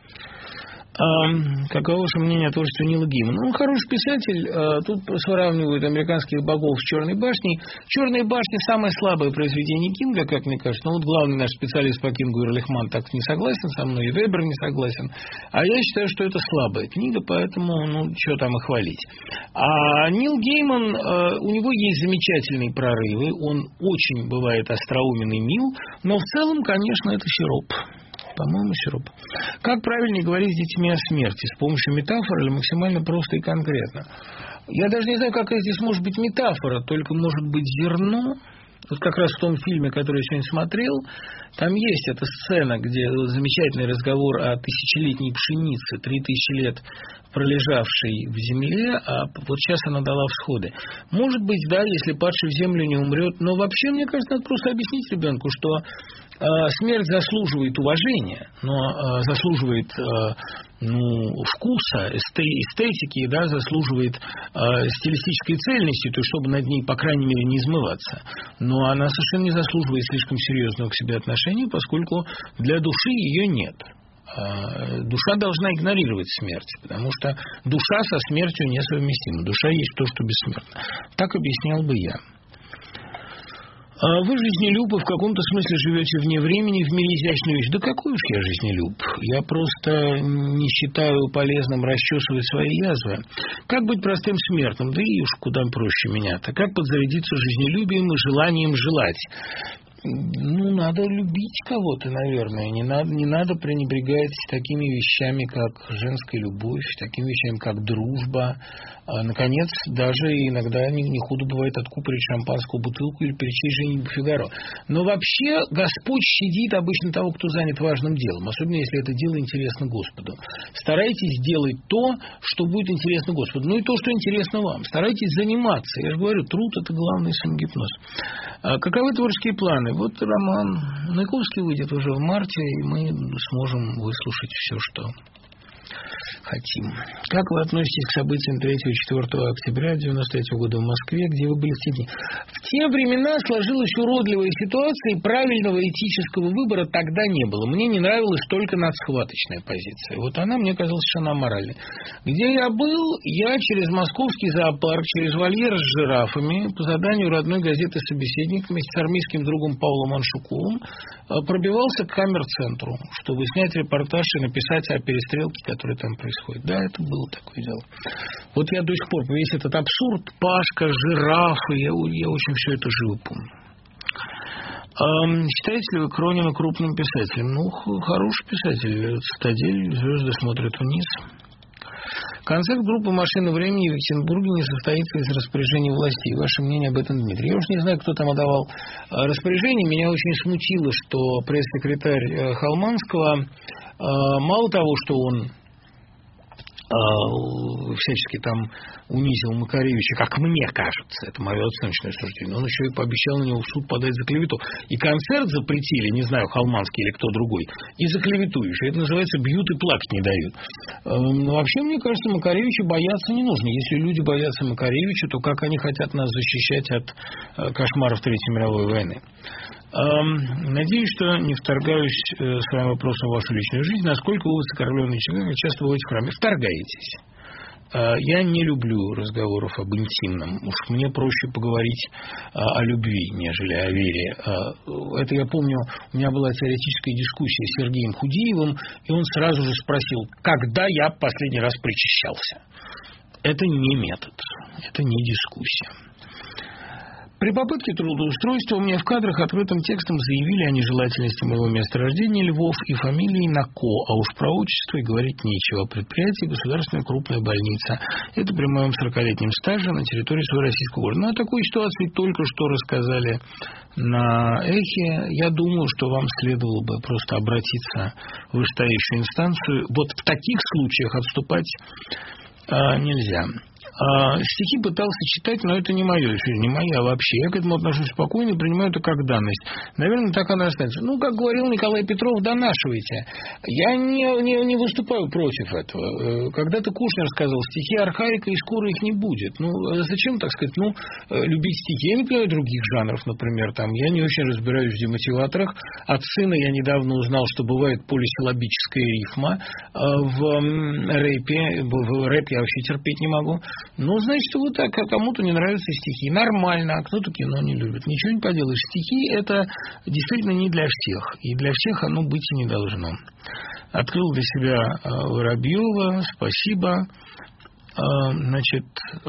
А, каково ваше мнение о творчестве Нила Геймана? Он хороший писатель. А, тут сравнивают американских богов с «Черной башней». «Черная башня» – самое слабое произведение Кинга, как мне кажется. Но вот главный наш специалист по Кингу Ирлихман так не согласен со мной, и Вебер не согласен. А я считаю, что это слабая книга, поэтому, ну, что там и хвалить. А Нил Гейман, а, у него есть замечательные прорывы. Он очень бывает остроумен и мил, но в целом, конечно, это сироп. По-моему, сироп. Как правильнее говорить с детьми о смерти? С помощью метафор или максимально просто и конкретно? Я даже не знаю, какая здесь может быть метафора, только может быть зерно. Вот как раз в том фильме, который я сегодня смотрел, там есть эта сцена, где замечательный разговор о тысячелетней пшенице, три тысячи лет пролежавшей в земле, а вот сейчас она дала всходы. Может быть, да, если падший в землю не умрет, но вообще, мне кажется, надо просто объяснить ребенку, что э, смерть заслуживает уважения, но э, заслуживает э, ну, вкуса, эстетики, да, заслуживает э, стилистической цельности, то есть чтобы над ней, по крайней мере, не измываться. Но она совершенно не заслуживает слишком серьезного к себе отношения, поскольку для души ее нет. Душа должна игнорировать смерть, потому что душа со смертью несовместима. Душа есть то, что бессмертно. Так объяснял бы я. Вы жизнелюб и в каком-то смысле живете вне времени, в мире изящной вещи. Да какой уж я жизнелюб? Я просто не считаю полезным расчесывать свои язвы. Как быть простым смертным? Да и уж куда проще меня-то. Как подзарядиться жизнелюбием и желанием желать? Ну, надо любить кого-то, наверное. Не надо, не надо пренебрегать такими вещами, как женская любовь, такими вещами, как дружба. А, наконец, даже иногда не, не худо бывает откупорить шампанскую бутылку или перечесть «Женитьбу Фигаро». Но вообще Господь щадит обычно того, кто занят важным делом, особенно если это дело интересно Господу. Старайтесь делать то, что будет интересно Господу. Ну и то, что интересно вам. Старайтесь заниматься. Я же говорю, труд – это главный самогипноз. А каковы творческие планы? Вот роман Маяковский выйдет уже в марте, и мы сможем выслушать все, что хотим. Как вы относитесь к событиям третьего-четвёртого октября девяносто третьего года в Москве, где вы были в те дни? В те времена сложилась уродливая ситуация, и правильного этического выбора тогда не было. Мне не нравилась только надсхваточная позиция. Вот она мне казалась совершенно аморальной. Где я был? Я через московский зоопарк, через вольер с жирафами, по заданию родной газеты «Собеседник» вместе с армейским другом Павлом Аншуковым пробивался к камер-центру, чтобы снять репортаж и написать о перестрелке, которая там происходит. Да, это было такое дело. Вот я до сих пор, весь этот абсурд, Пашка, жирафы, я, я очень все это живо помню. А, считаете ли вы Кронина крупным писателем? Ну, хороший писатель. Цитадель, звезды смотрят вниз. Концерт группы «Машина времени» в Екатеринбурге не состоится из распоряжений властей. Ваше мнение об этом, Дмитрий? Я уж не знаю, кто там отдавал распоряжение. Меня очень смутило, что пресс-секретарь Холманского, мало того, что он всячески там унизил Макаревича, как мне кажется, это мое оценочное суждение, он еще и пообещал на него в суд подать за клевету. И концерт запретили, не знаю, Холманский или кто другой, и за клевету еще. Это называется «бьют и плакать не дают». Но вообще, мне кажется, Макаревича бояться не нужно. Если люди боятся Макаревича, то как они хотят нас защищать от кошмаров Третьей мировой войны? Надеюсь, что не вторгаюсь своим вопросом в вашу личную жизнь. Насколько вы высокородный человек, часто бываете в храме? Вторгаетесь. Я не люблю разговоров об интимном. Уж мне проще поговорить о любви, нежели о вере. Это я помню, у меня была теоретическая дискуссия с Сергеем Худиевым, и он сразу же спросил, когда я последний раз причащался. Это не метод, это не дискуссия. При попытке трудоустройства мне в кадрах открытым текстом заявили о нежелательности моего месторождения Львов и фамилии на Ко, а уж про отчество и говорить нечего. Предприятие государственная крупная больница. Это при моем сорокалетнем стаже на территории своего российского города. Ну, о такой ситуации только что рассказали на Эхе. Я думаю, что вам следовало бы просто обратиться в вышестоящую инстанцию. Вот в таких случаях отступать а, нельзя. А, стихи пытался читать, но это не мое, не моя вообще. Я к этому отношусь спокойно и принимаю это как данность. Наверное, так оно и останется. Ну, как говорил Николай Петров, донашивайте. Я не, не, не выступаю против этого. Когда-то Кушнер сказал, стихи архаика, и скоро их не будет. Ну, зачем, так сказать, ну, любить стихи? Я не понимаю других жанров, например, там, я не очень разбираюсь в демотиваторах. От сына я недавно узнал, что бывает полисиллабическая рифма в рэпе. В рэп я вообще терпеть не могу. Ну, значит, вот так, кому-то не нравятся стихи. Нормально, а кто-то кино не любит. Ничего не поделаешь. Стихи – это действительно не для всех. И для всех оно быть и не должно. Открыл для себя Воробьева. Спасибо. Значит,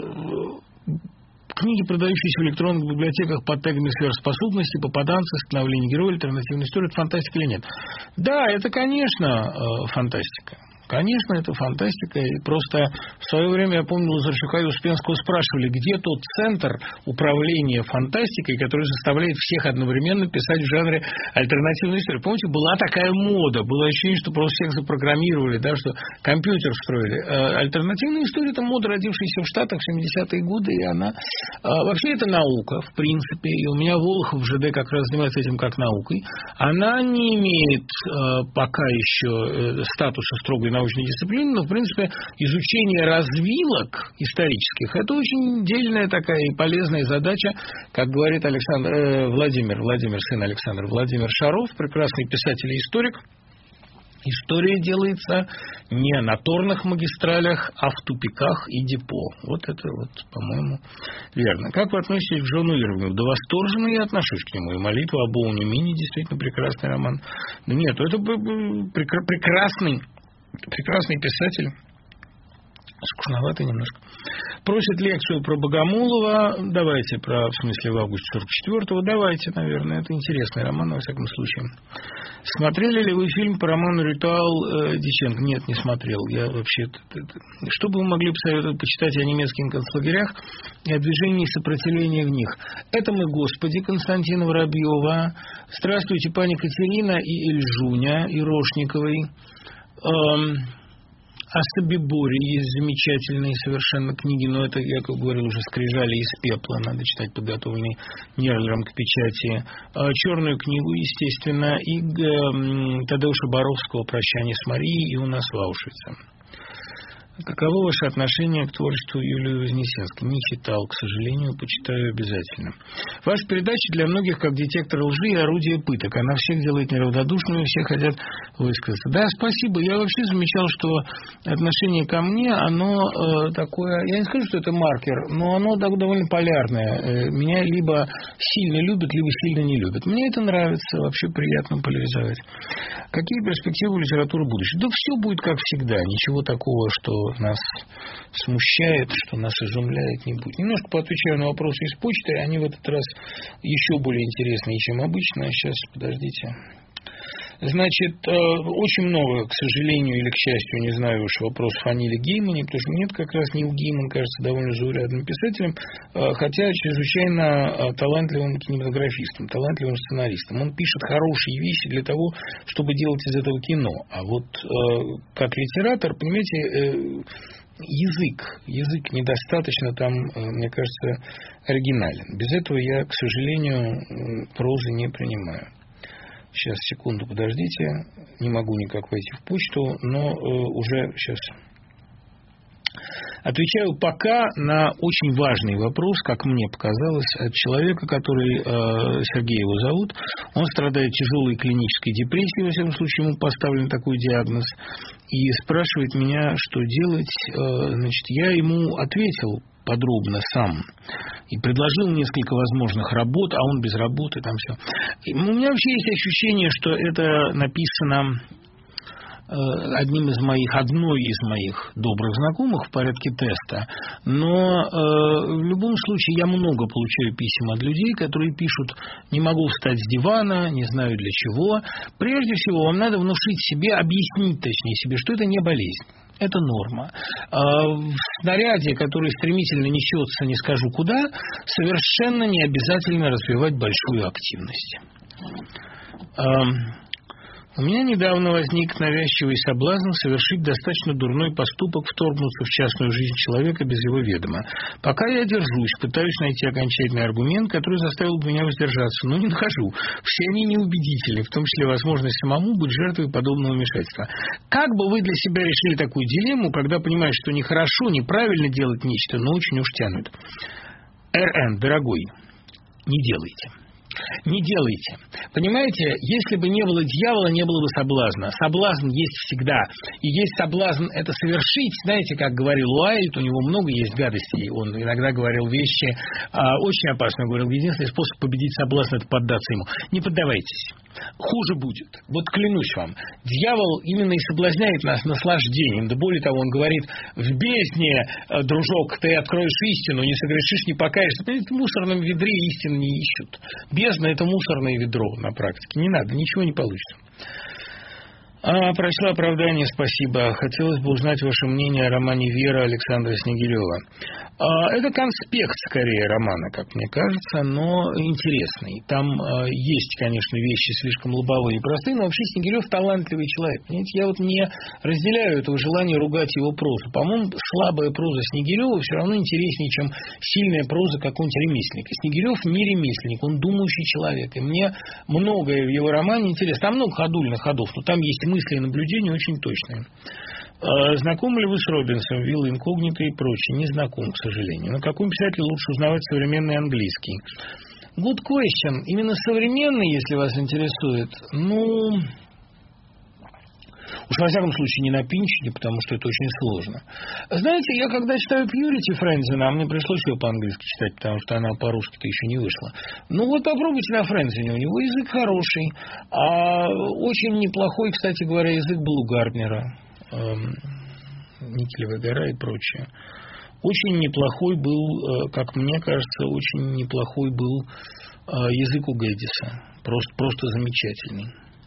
книги, продающиеся в электронных библиотеках под тегами сверхспособности, попаданцы, становление героя, альтернативная история – это фантастика или нет? Да, это, конечно, фантастика. Конечно, это фантастика. И просто в свое время, я помню, Лазарчука и Успенского спрашивали, где тот центр управления фантастикой, который заставляет всех одновременно писать в жанре альтернативной истории. Помните, была такая мода, было ощущение, что просто всех запрограммировали, да, что компьютер встроили. Альтернативная история – это мода, родившаяся в Штатах в семидесятые годы, и она... Вообще, это наука, в принципе, и у меня Волохов в ЖД как раз занимается этим как наукой. Она не имеет пока еще статуса строгой научной дисциплины, но, в принципе, изучение развилок исторических – это очень дельная такая и полезная задача, как говорит Александр, э, Владимир, Владимир, сын Александра, Владимир Шаров, прекрасный писатель и историк. История делается не на торных магистралях, а в тупиках и депо. Вот это вот, по-моему, верно. Как вы относитесь к Джону Ирвингу? Да восторженно я отношусь к нему. И «Молитва об Оуэне Минни» действительно прекрасный роман. Да нет, это прекрасный Прекрасный писатель, скучноватый немножко. Просит лекцию про Богомолова. Давайте про, в смысле, в августе сорок четвёртого. Давайте, наверное. Это интересный роман, во всяком случае. Смотрели ли вы фильм по роману «Ритуал» э, Диченко? Нет, не смотрел. Я вообще... Что бы вы могли посоветовать почитать о немецких концлагерях и о движении сопротивления в них? «Это мы, Господи» Константина Воробьева. «Здравствуйте, пани Катерина» и Эльжуня Ирошниковой. О Собиборе есть замечательные совершенно книги, но это, я как говорил, уже «Скрижали из пепла», надо читать, подготовленный Нерлером к печати. «Черную книгу», естественно, и Тадеуша Боровского «Прощание с Марией» и «У нас в Аушвице». Каково ваше отношение к творчеству Юлии Вознесенской? Не читал, к сожалению, почитаю обязательно. Ваша передача для многих как детектор лжи и орудие пыток. Она всех делает неравнодушными, все хотят высказаться. Да, спасибо. Я вообще замечал, что отношение ко мне, оно э, такое, я не скажу, что это маркер, но оно довольно полярное. Э, меня либо сильно любят, либо сильно не любят. Мне это нравится, вообще приятно поляризовать. Какие перспективы литературы будущего? Да все будет как всегда, ничего такого, что нас смущает, что нас изумляет, не будет. Немножко поотвечаю на вопросы из почты, они в этот раз еще более интересные, чем обычно. Сейчас, подождите. Значит, очень много, к сожалению или к счастью, не знаю уж, вопросов о Ниле Геймане, потому что мне как раз Нил Гейман кажется довольно заурядным писателем, хотя чрезвычайно талантливым кинематографистом, талантливым сценаристом. Он пишет хорошие вещи для того, чтобы делать из этого кино. А вот как литератор, понимаете, язык, язык недостаточно там, мне кажется, оригинален. Без этого я, к сожалению, прозы не принимаю. Сейчас, секунду, подождите. Не могу никак войти в почту, но э, уже сейчас. Отвечаю пока на очень важный вопрос, как мне показалось, от человека, который, э, Сергей его зовут. Он страдает тяжелой клинической депрессией, во всяком случае, ему поставлен такой диагноз, и спрашивает меня, что делать. Э, значит, я ему ответил подробно сам и предложил несколько возможных работ, а он без работы, там все. И у меня вообще есть ощущение, что это написано одним из моих, одной из моих добрых знакомых в порядке теста, но э, в любом случае я много получаю писем от людей, которые пишут: не могу встать с дивана, не знаю для чего. Прежде всего, вам надо внушить себе, объяснить точнее себе, что это не болезнь. Это норма. В снаряде, который стремительно несется не скажу куда, совершенно не обязательно развивать большую активность. У меня недавно возник навязчивый соблазн совершить достаточно дурной поступок, вторгнуться в частную жизнь человека без его ведома. Пока я держусь, пытаюсь найти окончательный аргумент, который заставил бы меня воздержаться, но не нахожу. Все они неубедительны, в том числе возможность самому быть жертвой подобного вмешательства. Как бы вы для себя решили такую дилемму, когда понимаешь, что нехорошо, неправильно делать нечто, но очень уж тянут? эр эн, дорогой, не делайте. Не делайте. Понимаете, если бы не было дьявола, не было бы соблазна. Соблазн есть всегда. И есть соблазн это совершить. Знаете, как говорил Уайльд, у него много есть гадостей. Он иногда говорил вещи а, очень опасные. Говорил, единственный способ победить соблазн – это поддаться ему. Не поддавайтесь. Хуже будет. Вот клянусь вам. Дьявол именно и соблазняет нас наслаждением. Да более того, он говорит: в бездне, дружок, ты откроешь истину, не согрешишь, не покаешься. В мусорном ведре истины не ищут. Бездна – это мусорное ведро на практике. Не надо, ничего не получится. А, прочла оправдание, спасибо. Хотелось бы узнать ваше мнение о романе «Вера» Александра Снегирева. А, это конспект, скорее, романа, как мне кажется, но интересный. Там а, есть, конечно, вещи слишком лобовые и простые, но вообще Снегирев талантливый человек. Понимаете, я вот не разделяю этого желания ругать его прозу. По-моему, слабая проза Снегирева все равно интереснее, чем сильная проза какого-нибудь ремесленника. Снегирев не ремесленник, он думающий человек. И мне многое в его романе интересно. Там много ходульных ходов, но там есть мысли и наблюдения очень точные. Знакомы ли вы с Робинсом, Вилла Инкогнита и прочее? Не знаком, к сожалению. Но какому писателю лучше узнавать современный английский? Good question. Именно современный, если вас интересует, ну... Уж во всяком случае не на Пинчике, потому что это очень сложно. Знаете, я когда читаю Purity Френзена, а мне пришлось ее по-английски читать, потому что она по-русски-то еще не вышла. Ну вот попробуйте на Френзене, у него язык хороший. А очень неплохой, кстати говоря, язык был у Гарднера. Эм, Никелевая гора и прочее. Очень неплохой был, как мне кажется, очень неплохой был язык у Гэддиса. Просто, просто замечательный.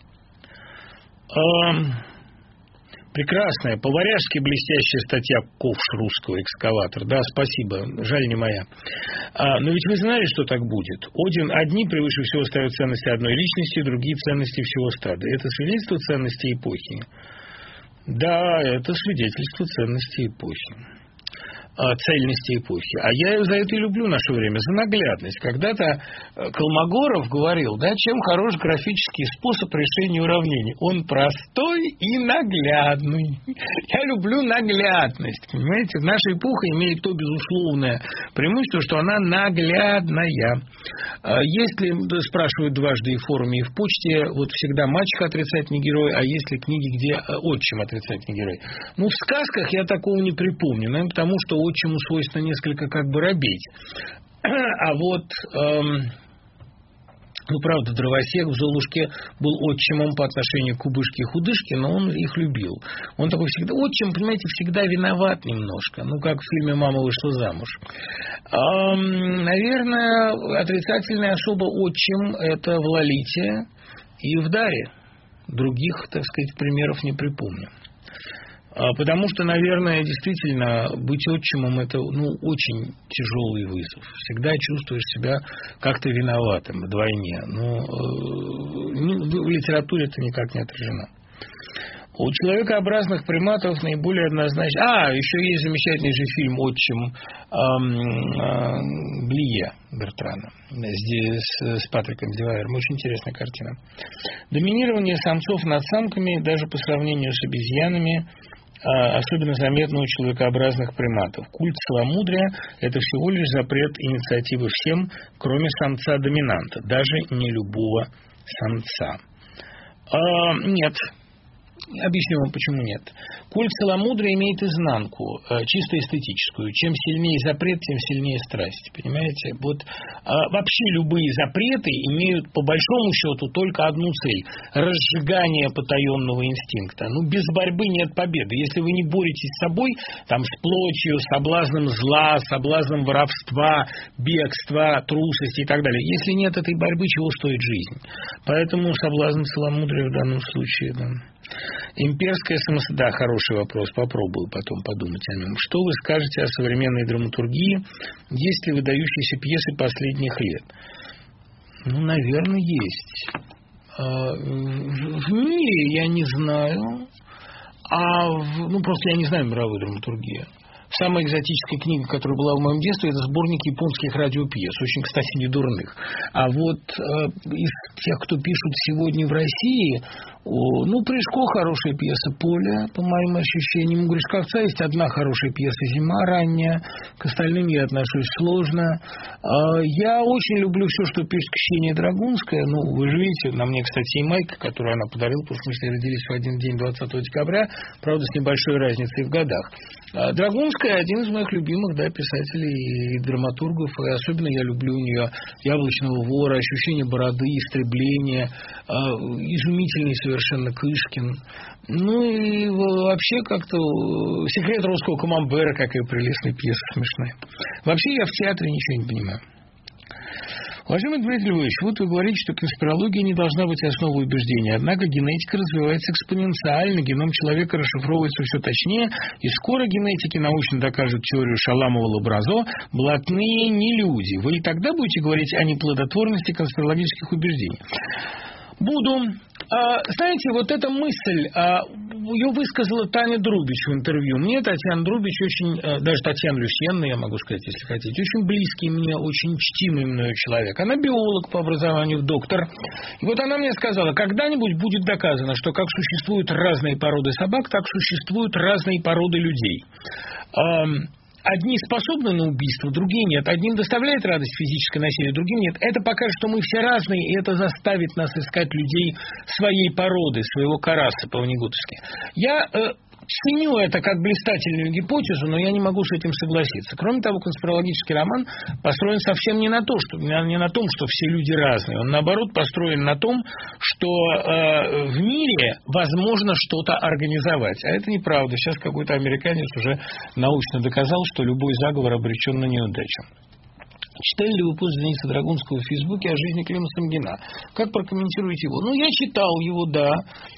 Эм, Прекрасная, по-варяжски блестящая статья Ковш русского, экскаватор. Да, спасибо, жаль, не моя. А, но ведь вы знали, что так будет. Один одни превыше всего ставят ценности одной личности, другие ценности всего стада. Это свидетельство ценности эпохи. Да, это свидетельство ценности эпохи. Цельности эпохи. А я ее за это и люблю в наше время, за наглядность. Когда-то Колмогоров говорил, да, чем хорош графический способ решения уравнений. Он простой и наглядный. Я люблю наглядность. Понимаете, наша эпоха имеет то безусловное преимущество, что она наглядная. Если, спрашивают дважды и в форуме, и в почте, вот всегда мачеха отрицательный герой, а есть ли книги, где отчим отрицательный герой? Ну, в сказках я такого не припомню, наверное, потому что отчиму свойственно несколько как бы робеть. А вот, эм, ну, правда, Дровосек в «Золушке» был отчимом по отношению к Кубышке и Худышке, но он их любил. Он такой всегда... Отчим, понимаете, всегда виноват немножко. Ну, как в фильме «Мама вышла замуж». Эм, наверное, отрицательная особа отчим – это в «Лолите» и в «Даре». Других, так сказать, примеров не припомню. Потому что, наверное, действительно, быть отчимом – это, ну, очень тяжелый вызов. Всегда чувствуешь себя как-то виноватым вдвойне. Но э, в литературе это никак не отражено. У человекообразных приматов наиболее однозначно... А, еще есть замечательный же фильм «Отчим» эм, э, Блие Бертрана с, с Патриком Девайером. Очень интересная картина. Доминирование самцов над самками, даже по сравнению с обезьянами, особенно заметно у человекообразных приматов. Культ целомудрия – это всего лишь запрет инициативы всем, кроме самца-доминанта, даже не любого самца. А, нет. Объясню вам, почему нет. Культ целомудрия имеет изнанку, чисто эстетическую. Чем сильнее запрет, тем сильнее страсть. Понимаете? Вот вообще любые запреты имеют, по большому счету, только одну цель – разжигание потаенного инстинкта. Ну, без борьбы нет победы. Если вы не боретесь с собой, там, с плотью, соблазном зла, соблазном воровства, бегства, трусости и так далее. Если нет этой борьбы, чего стоит жизнь? Поэтому соблазн целомудрия в данном случае, да. Имперская самостоятельность. Да, хороший вопрос, попробую потом подумать о нем. Что вы скажете о современной драматургии? Есть ли выдающиеся пьесы последних лет? Ну, наверное, есть. В мире я не знаю, а в, ну, просто я не знаю мировой драматургии. Самая экзотическая книга, которая была в моем детстве, это сборник японских радиопьес, очень, кстати, не дурных. А вот э, из тех, кто пишут сегодня в России, о, ну, Прыжко хорошая пьеса «Поле», по моим ощущениям. У Гришковца есть одна хорошая пьеса «Зима» ранняя, к остальным я отношусь сложно. Э, я очень люблю все, что пишет Ксения Драгунская. Ну, вы же видите, на мне, кстати, и майка, которую она подарила, потому что мы с ней родились в один день, двадцатого декабря, правда, с небольшой разницей в годах. Драгунская – один из моих любимых, да, писателей и драматургов, и особенно я люблю у нее «Яблочного вора», «Ощущение бороды», «Истребление», изумительный совершенно Кышкин. Ну и вообще как-то «Секрет русского камамбера», какая прелестная пьеса смешная. Вообще я в театре ничего не понимаю. Уважаемый Дмитрий Львович, вот вы говорите, что конспирология не должна быть основой убеждения, однако генетика развивается экспоненциально, геном человека расшифровывается все точнее, и скоро генетики научно докажут теорию Шаламова-Лабразо, блатные не люди. Вы и тогда будете говорить о неплодотворности конспирологических убеждений? Буду. А, знаете, вот эта мысль, а, ее высказала Таня Друбич в интервью. Мне Татьяна Друбич очень, а, даже Татьяна Люсьенна, я могу сказать, если хотите, очень близкий мне, очень чтимый мною человек. Она биолог по образованию, доктор. И вот она мне сказала, когда-нибудь будет доказано, что как существуют разные породы собак, так существуют разные породы людей. А, Одни способны на убийство, другие нет. Одним доставляет радость физическое насилие, другим нет. Это покажет, что мы все разные, и это заставит нас искать людей своей породы, своего караса по-внегутовски. Я э, ценю это как блистательную гипотезу, но я не могу с этим согласиться. Кроме того, конспирологический роман построен совсем не на, то, что, не на том, что все люди разные. Он, наоборот, построен на том, что э, в мире возможно что-то организовать. А это неправда. Сейчас какой-то американец уже научно доказал, что любой заговор обречен на неудачу. Читали ли вы пост Дениса Драгунского в Фейсбуке о жизни Клима Самгина? Как прокомментируете его? Ну, я читал его, да.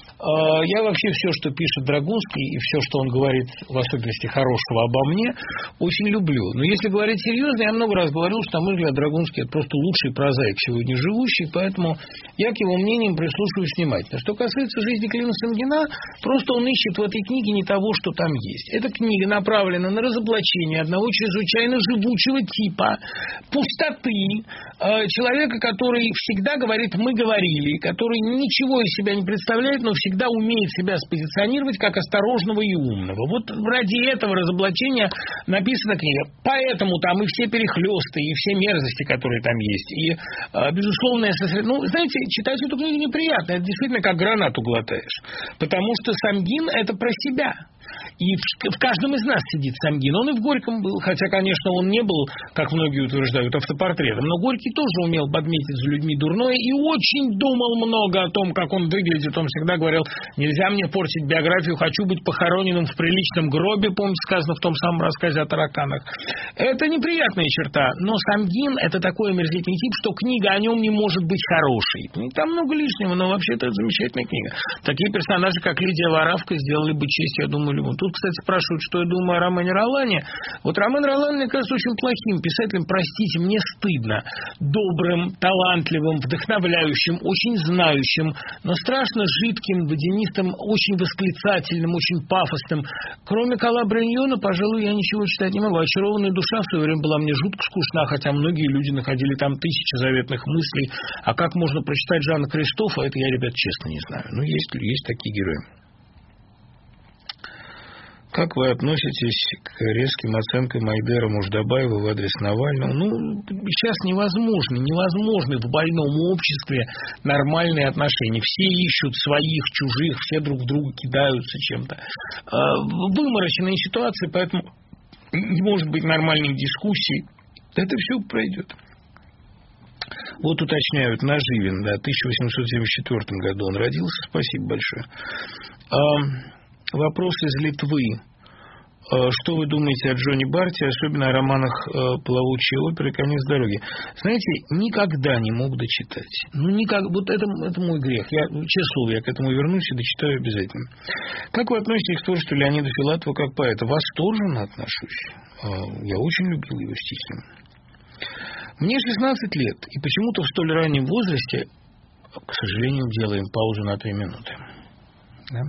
Я вообще все, что пишет Драгунский, и все, что он говорит, в особенности хорошего обо мне, очень люблю. Но если говорить серьезно, я много раз говорил, что, на мой взгляд, Драгунский – это просто лучший прозаик сегодня живущий, поэтому я к его мнениям прислушиваюсь внимательно. Что касается жизни Клима Самгина, просто он ищет в этой книге не того, что там есть. Эта книга направлена на разоблачение одного чрезвычайно живучего типа, пустоты, человека, который всегда говорит «мы говорили», который ничего из себя не представляет, но всегда всегда умеет себя спозиционировать как осторожного и умного. Вот ради этого разоблачения написана книга. Поэтому там и все перехлёсты, и все мерзости, которые там есть. И, безусловно, сосред... ну, знаете, читать эту книгу неприятно. Это действительно как гранату глотаешь. Потому что Самгин – это про себя. И в каждом из нас сидит Самгин. Он и в Горьком был, хотя, конечно, он не был, как многие утверждают, автопортретом. Но Горький тоже умел подметить за людьми дурное и очень думал много о том, как он выглядит. Он всегда говорил, нельзя мне портить биографию, хочу быть похороненным в приличном гробе, помните, сказано в том самом рассказе о тараканах. Это неприятная черта, но Самгин – это такой омерзительный тип, что книга о нем не может быть хорошей. Там много лишнего, но вообще-то это замечательная книга. Такие персонажи, как Лидия Воравка, сделали бы честь, я думаю, любому. Тут, кстати, спрашивают, что я думаю о Ромене Ролане. Вот Ромен Ролан, мне кажется, очень плохим писателем. Простите, мне стыдно. Добрым, талантливым, вдохновляющим, очень знающим, но страшно жидким, водянистым, очень восклицательным, очень пафосным. Кроме Калабриньона, пожалуй, я ничего читать не могу. «Очарованная душа» в свое время была мне жутко скучна, хотя многие люди находили там тысячи заветных мыслей. А как можно прочитать Жана Кристофа, это я, ребят, честно не знаю. Ну, есть, есть такие герои. Как вы относитесь к резким оценкам Айдара Муждабаева в адрес Навального? Ну, сейчас невозможно, невозможно в больном обществе нормальные отношения. Все ищут своих, чужих, все друг в друга кидаются чем-то. Вымороченные ситуации, поэтому не может быть нормальных дискуссий. Это все пройдет. Вот уточняют, Наживин, да, в тысяча восемьсот семьдесят четвёртом году он родился. Спасибо большое. Вопрос из Литвы. Что вы думаете о Джонни Барте, особенно о романах «Плавучие оперы» и «Конец дороги»? Знаете, никогда не мог дочитать. Ну, никак, вот это, это мой грех. Я, честное слово, я к этому вернусь и дочитаю обязательно. Как вы относитесь к творчеству Леонида Филатова как поэта? Восторженно отношусь. Я очень любил его стихи. Мне шестнадцать лет, и почему-то в столь раннем возрасте, к сожалению, делаем паузу на три минуты. Да?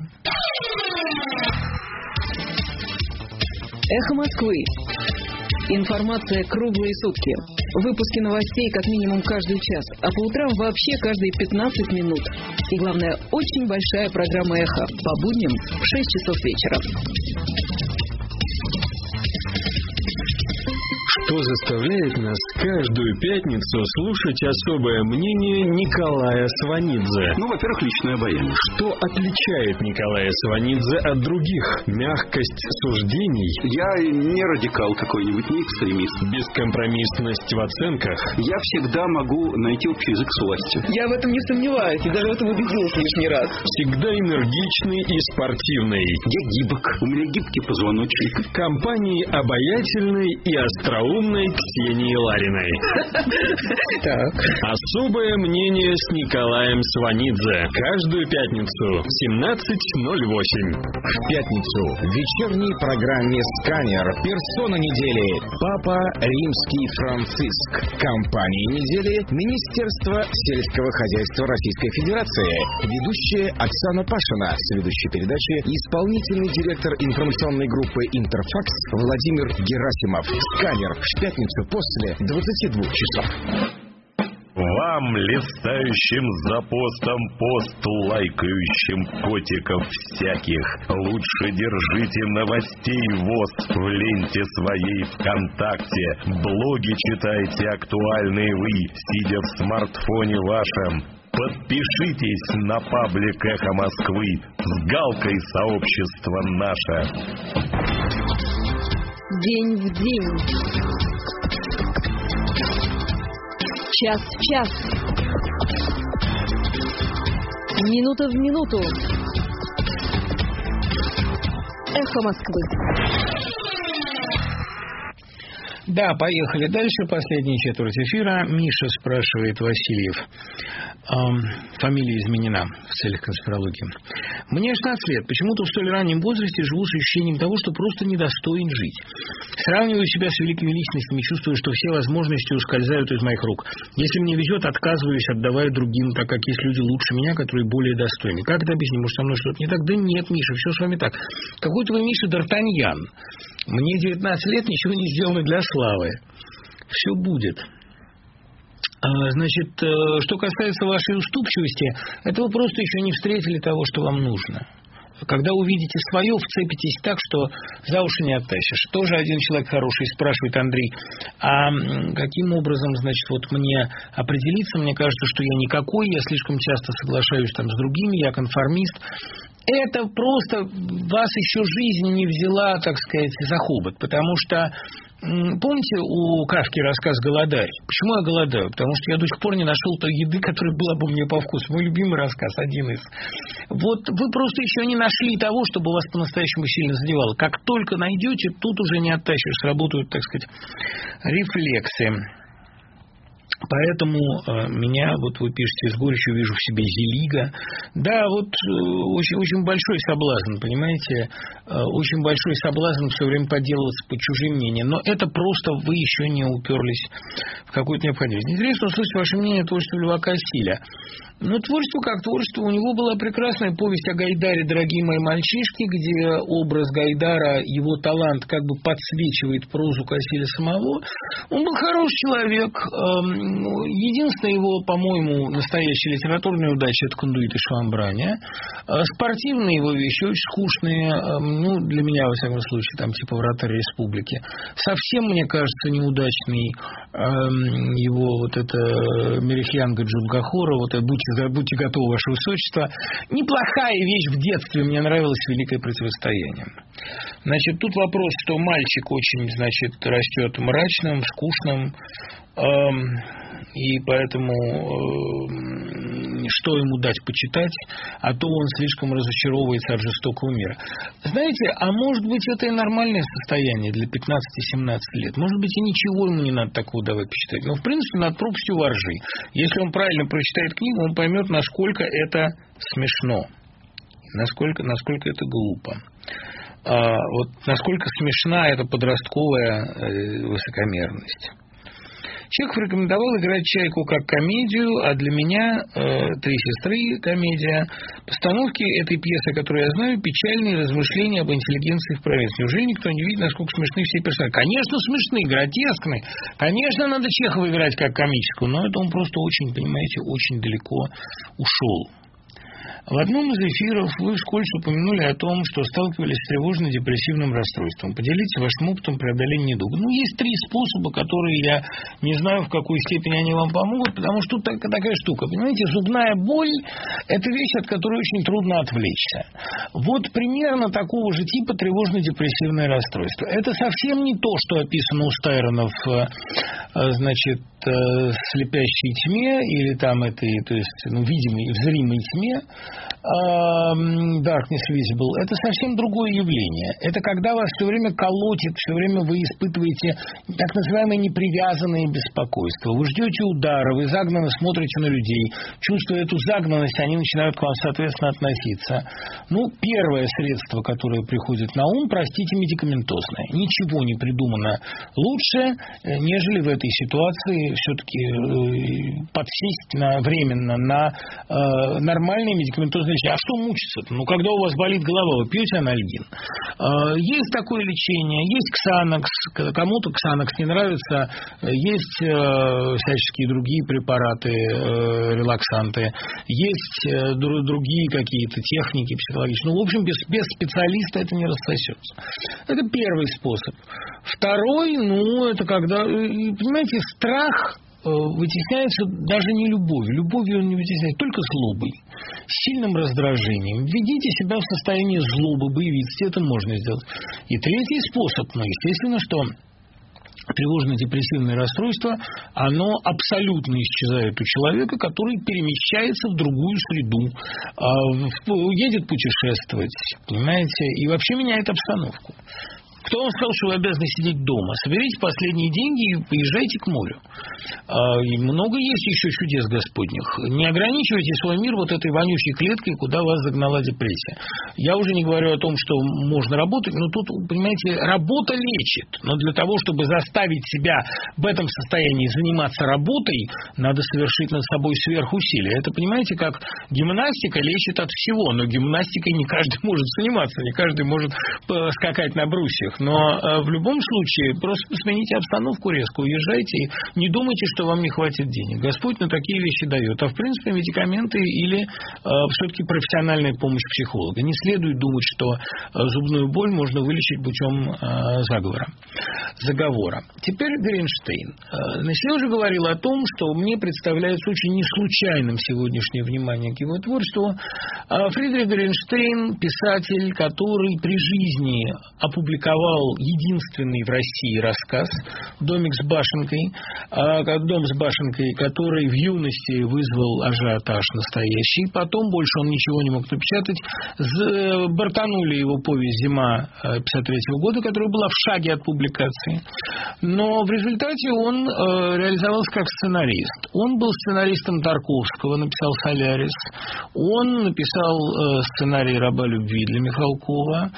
Эхо Москвы. Информация круглые сутки. Выпуски новостей как минимум каждый час, а по утрам вообще каждые пятнадцать минут. И главное, очень большая программа «Эхо» по будням в шесть часов вечера. Что заставляет нас каждую пятницу слушать особое мнение Николая Сванидзе? Ну, во-первых, личное обаяние. Что отличает Николая Сванидзе от других? Мягкость суждений? Я не радикал какой-нибудь, не экстремист. Бескомпромиссность в оценках? Я всегда могу найти общий язык с властью. Я в этом не сомневаюсь, и даже в этом убедился лишний раз. Всегда энергичный и спортивный. Я гибок, у меня гибкий позвоночник. Компании обаятельной и остроумной Ксении Лариной. Так. Особое мнение с Николаем Сванидзе. Каждую пятницу в семнадцать ноль восемь. В пятницу в вечерней программе «Сканер» персона недели Папа Римский Франциск. Компания недели Министерство сельского хозяйства Российской Федерации. Ведущая Оксана Пашина. Соведущий передачи исполнительный директор информационной группы «Интерфакс» Владимир Герасимов. «Сканер» в пятницу после двадцати двух часов. Вам, листающим за постом пост, лайкающим котиков всяких, лучше держите новостей ВОС в ленте своей ВКонтакте. Блоги читайте актуальные вы, сидя в смартфоне вашем. Подпишитесь на паблик «Эхо Москвы» с галкой «Сообщество наше». День в день. Час в час. Минута в минуту. Эхо Москвы. Да, поехали дальше. Последняя четверть эфира. Миша спрашивает, Васильев. Эм, фамилия изменена в целях конспирологии. Мне шестнадцать лет. Почему-то в столь раннем возрасте живу с ощущением того, что просто недостоин жить. Сравниваю себя с великими личностями, чувствую, что все возможности ускользают из моих рук. Если мне везет, отказываюсь, отдавая другим, так как есть люди лучше меня, которые более достойны. Как это объяснить? Может, со мной что-то не так? Да нет, Миша, все с вами так. Какой-то вы, Миша, Д'Артаньян. Мне девятнадцать лет, ничего не сделано для славы. Все будет. Значит, что касается вашей уступчивости, это вы просто еще не встретили того, что вам нужно. Когда увидите свое, вцепитесь так, что за уши не оттащишь. Тоже один человек хороший спрашивает, Андрей, а каким образом, значит, вот мне определиться? Мне кажется, что я никакой, я слишком часто соглашаюсь там с другими, я конформист. Это просто вас еще жизнь не взяла, так сказать, за хобот, потому что помните у Кафки рассказ «Голодарь»? Почему я голодаю? Потому что я до сих пор не нашел той еды, которая была бы мне по вкусу. Мой любимый рассказ, один из. Вот вы просто еще не нашли того, чтобы вас по-настоящему сильно задевало. Как только найдете, тут уже не оттащишь. Сработают, так сказать, рефлексы. Поэтому э, меня, вот вы пишете, с горечью вижу в себе Зелига. Да, вот э, очень, очень большой соблазн, понимаете, э, очень большой соблазн все время подделываться под чужим мнением. Но это просто вы еще не уперлись в какую-то необходимость. Интересно услышать ваше мнение о творчестве Льва Кассиля. Но творчество как творчество. У него была прекрасная повесть о Гайдаре «Дорогие мои мальчишки», где образ Гайдара, его талант как бы подсвечивает прозу Кассиля самого. Он был хороший человек. Единственная его, по-моему, настоящая литературная удача – это «Кондуит и Швамбрания». Спортивные его вещи очень скучные. Ну, для меня, во всяком случае, там типа «Вратарь республики». Совсем, мне кажется, неудачный его вот это «Мерехьянга Джунгахора», вот это «Будьте Будьте готовы, ваше высочество». Неплохая вещь в детстве, мне нравилось «Великое противостояние». Значит, тут вопрос, что мальчик очень, значит, растет мрачным, скучным, и поэтому что ему дать почитать, а то он слишком разочаровывается от жестокого мира. Знаете, а может быть, это и нормальное состояние для пятнадцати-семнадцати лет. Может быть, и ничего ему не надо такого давать почитать. Но, в принципе, над пропастью воржи. Если он правильно прочитает книгу, он поймет, насколько это смешно, насколько, насколько это глупо. А, вот насколько смешна эта подростковая э, высокомерность. Чехов рекомендовал играть «Чайку» как комедию, а для меня э, «Три сестры» комедия. Постановки этой пьесы, которую я знаю, печальные размышления об интеллигенции в провинции. Неужели никто не видит, насколько смешны все персонажи? Конечно, смешны, гротескны. Конечно, надо Чехова играть как комическую, но это он просто очень, понимаете, очень далеко ушел. В одном из эфиров вы вскользь упомянули о том, что сталкивались с тревожно-депрессивным расстройством. Поделитесь вашим опытом преодоления недуга. Ну, есть три способа, которые я не знаю, в какой степени они вам помогут, потому что тут такая штука. Понимаете, зубная боль – это вещь, от которой очень трудно отвлечься. Вот примерно такого же типа тревожно-депрессивное расстройство. Это совсем не то, что описано у Стайрона в, значит, слепящей тьме или там этой, то есть, ну, видимой, в зримой тьме, Darkness Visible, это совсем другое явление. Это когда вас все время колотит, все время вы испытываете так называемое непривязанное беспокойство. Вы ждете удара, вы загнанно смотрите на людей, чувствуя эту загнанность, они начинают к вам, соответственно, относиться. Ну, первое средство, которое приходит на ум, простите, медикаментозное. Ничего не придумано лучше, нежели в этой ситуации все-таки подсесть на, временно на э, нормальные медикаментозные лечение. А что мучиться-то? Ну, когда у вас болит голова, вы пьете анальгин. Есть такое лечение, есть ксанокс, кому-то ксанокс не нравится, есть всяческие другие препараты, релаксанты, есть другие какие-то техники психологические. Ну, в общем, без, без специалиста это не рассосется. Это первый способ. Второй, ну, это когда, понимаете, страх вытесняется даже не любовью. Любовью он не вытесняет, только злобой, сильным раздражением. Введите себя в состояние злобы, боевитости, это можно сделать. И третий способ, ну, естественно, что тревожно-депрессивное расстройство, оно абсолютно исчезает у человека, который перемещается в другую среду, едет путешествовать, понимаете, и вообще меняет обстановку. Кто вам сказал, что вы обязаны сидеть дома? Соберите последние деньги и поезжайте к морю. И много есть еще чудес Господних. Не ограничивайте свой мир вот этой вонючей клеткой, куда вас загнала депрессия. Я уже не говорю о том, что можно работать, но тут, понимаете, работа лечит. Но для того, чтобы заставить себя в этом состоянии заниматься работой, надо совершить над собой сверхусилие. Это, понимаете, как гимнастика лечит от всего, но гимнастикой не каждый может заниматься, не каждый может скакать на брусьях. Но э, в любом случае просто смените обстановку резко, уезжайте и не думайте, что вам не хватит денег. Господь на такие вещи дает. А в принципе медикаменты или э, все-таки профессиональная помощь психолога. Не следует думать, что э, зубную боль можно вылечить путем э, заговора. заговора. Теперь Гринштейн. Э, значит, я уже говорил о том, что мне представляется очень неслучайным сегодняшнее внимание к его творчеству. Э, Фридрих Гринштейн, писатель, который при жизни опубликовал единственный в России рассказ «Домик с башенкой», «Дом с башенкой», который в юности вызвал ажиотаж настоящий. Потом больше он ничего не мог напечатать. Бортанули его повесть «Зима» пятьдесят третьего года, которая была в шаге от публикации. Но в результате он реализовался как сценарист. Он был сценаристом Тарковского, написал «Солярис». Он написал сценарий «Раба любви» для Михалкова.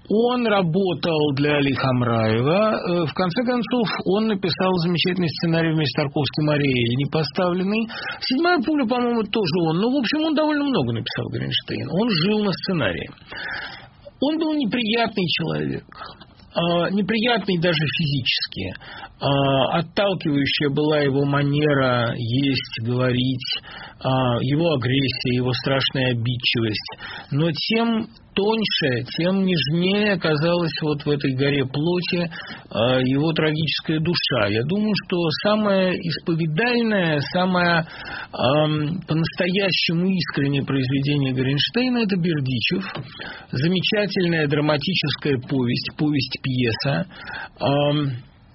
Он работал для Али Хамраева. В конце концов, он написал замечательный сценарий вместе с Тарковским «Ариэль», не поставленный. «Седьмая пуля», по-моему, тоже он. Ну, в общем, он довольно много написал, Горенштейн. Он жил на сценарии. Он был неприятный человек. Неприятный даже физически. Отталкивающая была его манера есть, говорить, его агрессия, его страшная обидчивость. Но тем тоньше, тем нежнее оказалась вот в этой горе плоти его трагическая душа. Я думаю, что самое исповедальное, самое эм, по-настоящему искреннее произведение Горенштейна – это «Бердичев». Замечательная драматическая повесть, повесть-пьеса эм,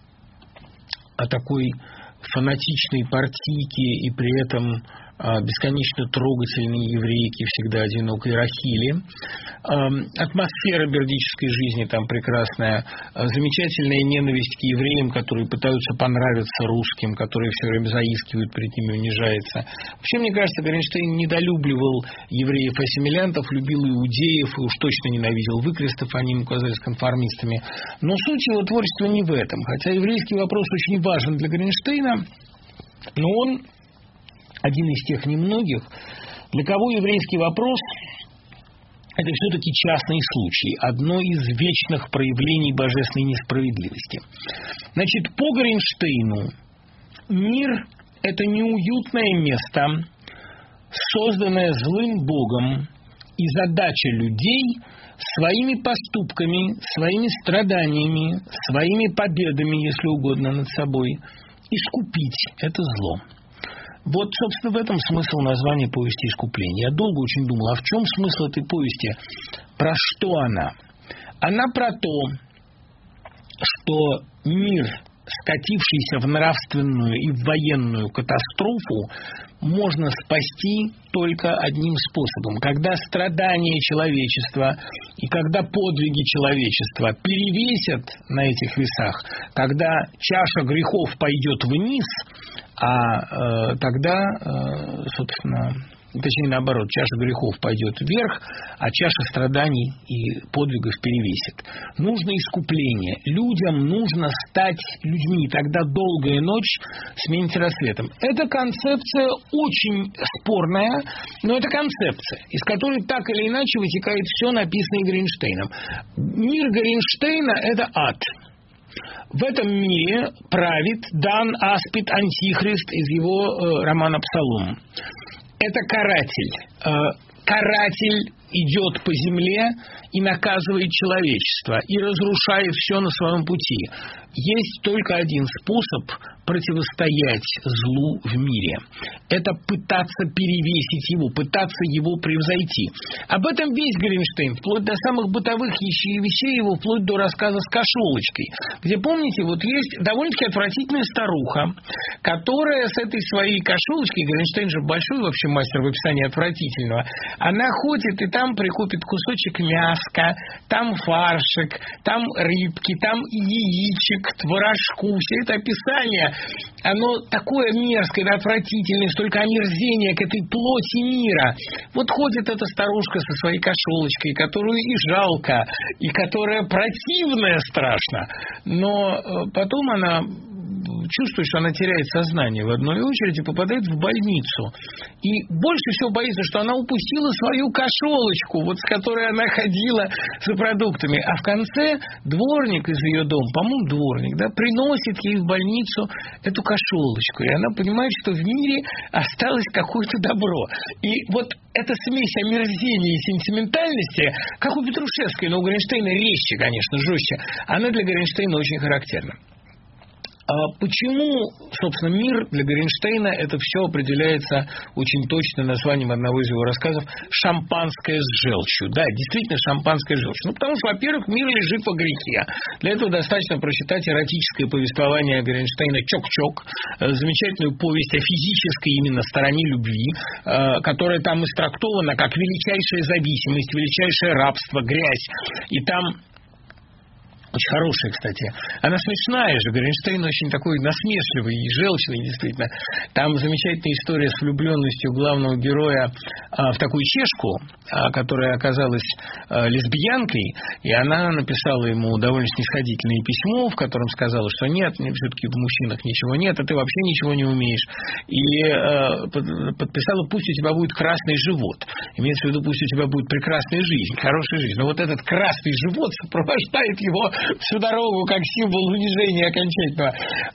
о такой фанатичной партийке и при этом бесконечно трогательной еврейки, всегда одинокой Рахили. Атмосфера бердической жизни там прекрасная. Замечательная ненависть к евреям, которые пытаются понравиться русским, которые все время заискивают перед ними, унижаются. Вообще, мне кажется, Горенштейн недолюбливал евреев-ассимилянтов, любил иудеев и уж точно ненавидел выкрестов, они ему казались конформистами. Но суть его творчества не в этом. Хотя еврейский вопрос очень важен для Горенштейна, но он один из тех немногих, для кого еврейский вопрос – это все-таки частный случай, одно из вечных проявлений божественной несправедливости. Значит, по Горенштейну мир – это неуютное место, созданное злым Богом, и задача людей своими поступками, своими страданиями, своими победами, если угодно, над собой, искупить это зло. Вот, собственно, в этом смысл названия повести «Искупление». Я долго очень думал, а в чем смысл этой повести? Про что она? Она про то, что мир, скатившийся в нравственную и в военную катастрофу, можно спасти только одним способом. Когда страдания человечества и когда подвиги человечества перевесят на этих весах, когда чаша грехов пойдет вниз, а э, тогда, э, собственно, точнее наоборот, чаша грехов пойдет вверх, а чаша страданий и подвигов перевесит. Нужно искупление. Людям нужно стать людьми. Тогда долгая ночь сменится рассветом. Эта концепция очень спорная, но это концепция, из которой так или иначе вытекает все, написанное Горенштейном. Мир Горенштейна – это ад. В этом мире правит Дан Аспид Антихрист из его э, романа «Псалом». Это каратель. Э, каратель идет по земле и наказывает человечество, и разрушает все на своем пути. Есть только один способ противостоять злу в мире. Это пытаться перевесить его, пытаться его превзойти. Об этом весь Горенштейн, вплоть до самых бытовых вещей его, вплоть до рассказа с кошелочкой, где, помните, вот есть довольно-таки отвратительная старуха, которая с этой своей кошелочкой, Горенштейн же большой вообще мастер в описании отвратительного, она ходит и там прикупит кусочек мяска, там фаршик, там рыбки, там яичек, творожку. Все это описание, оно такое мерзкое, отвратительное, столько омерзения к этой плоти мира. Вот ходит эта старушка со своей кошелочкой, которую и жалко, и которая противная страшно. Но потом она чувствует, что она теряет сознание в одной очереди, попадает в больницу. И больше всего боится, что она упустила свою кошелочку, вот с которой она ходила за продуктами. А в конце дворник из ее дома, по-моему, дворник, да, приносит ей в больницу эту кошелочку. И она понимает, что в мире осталось какое-то добро. И вот эта смесь омерзения и сентиментальности, как у Петрушевской, но у Горенштейна резче, конечно, жестче, она для Горенштейна очень характерна. Почему, собственно, мир для Горенштейна, это все определяется очень точно названием одного из его рассказов «Шампанское с желчью». Да, действительно, шампанское с желчью. Ну, потому что, во-первых, мир лежит во грехе. Для этого достаточно прочитать эротическое повествование Горенштейна «Чок-чок», замечательную повесть о физической именно стороне любви, которая там истрактована как величайшая зависимость, величайшее рабство, грязь. И там очень хорошая, кстати. Она смешная же, Горенштейн очень такой насмешливый и желчный, действительно. Там замечательная история с влюбленностью главного героя а, в такую чешку, а, которая оказалась а, лесбиянкой, и она написала ему довольно снисходительное письмо, в котором сказала, что нет, все-таки в мужчинах ничего нет, а ты вообще ничего не умеешь. И а, подписала, пусть у тебя будет красный живот. Имеется в виду, пусть у тебя будет прекрасная жизнь, хорошая жизнь. Но вот этот красный живот сопровождает его всю дорогу как символ унижения окончательного.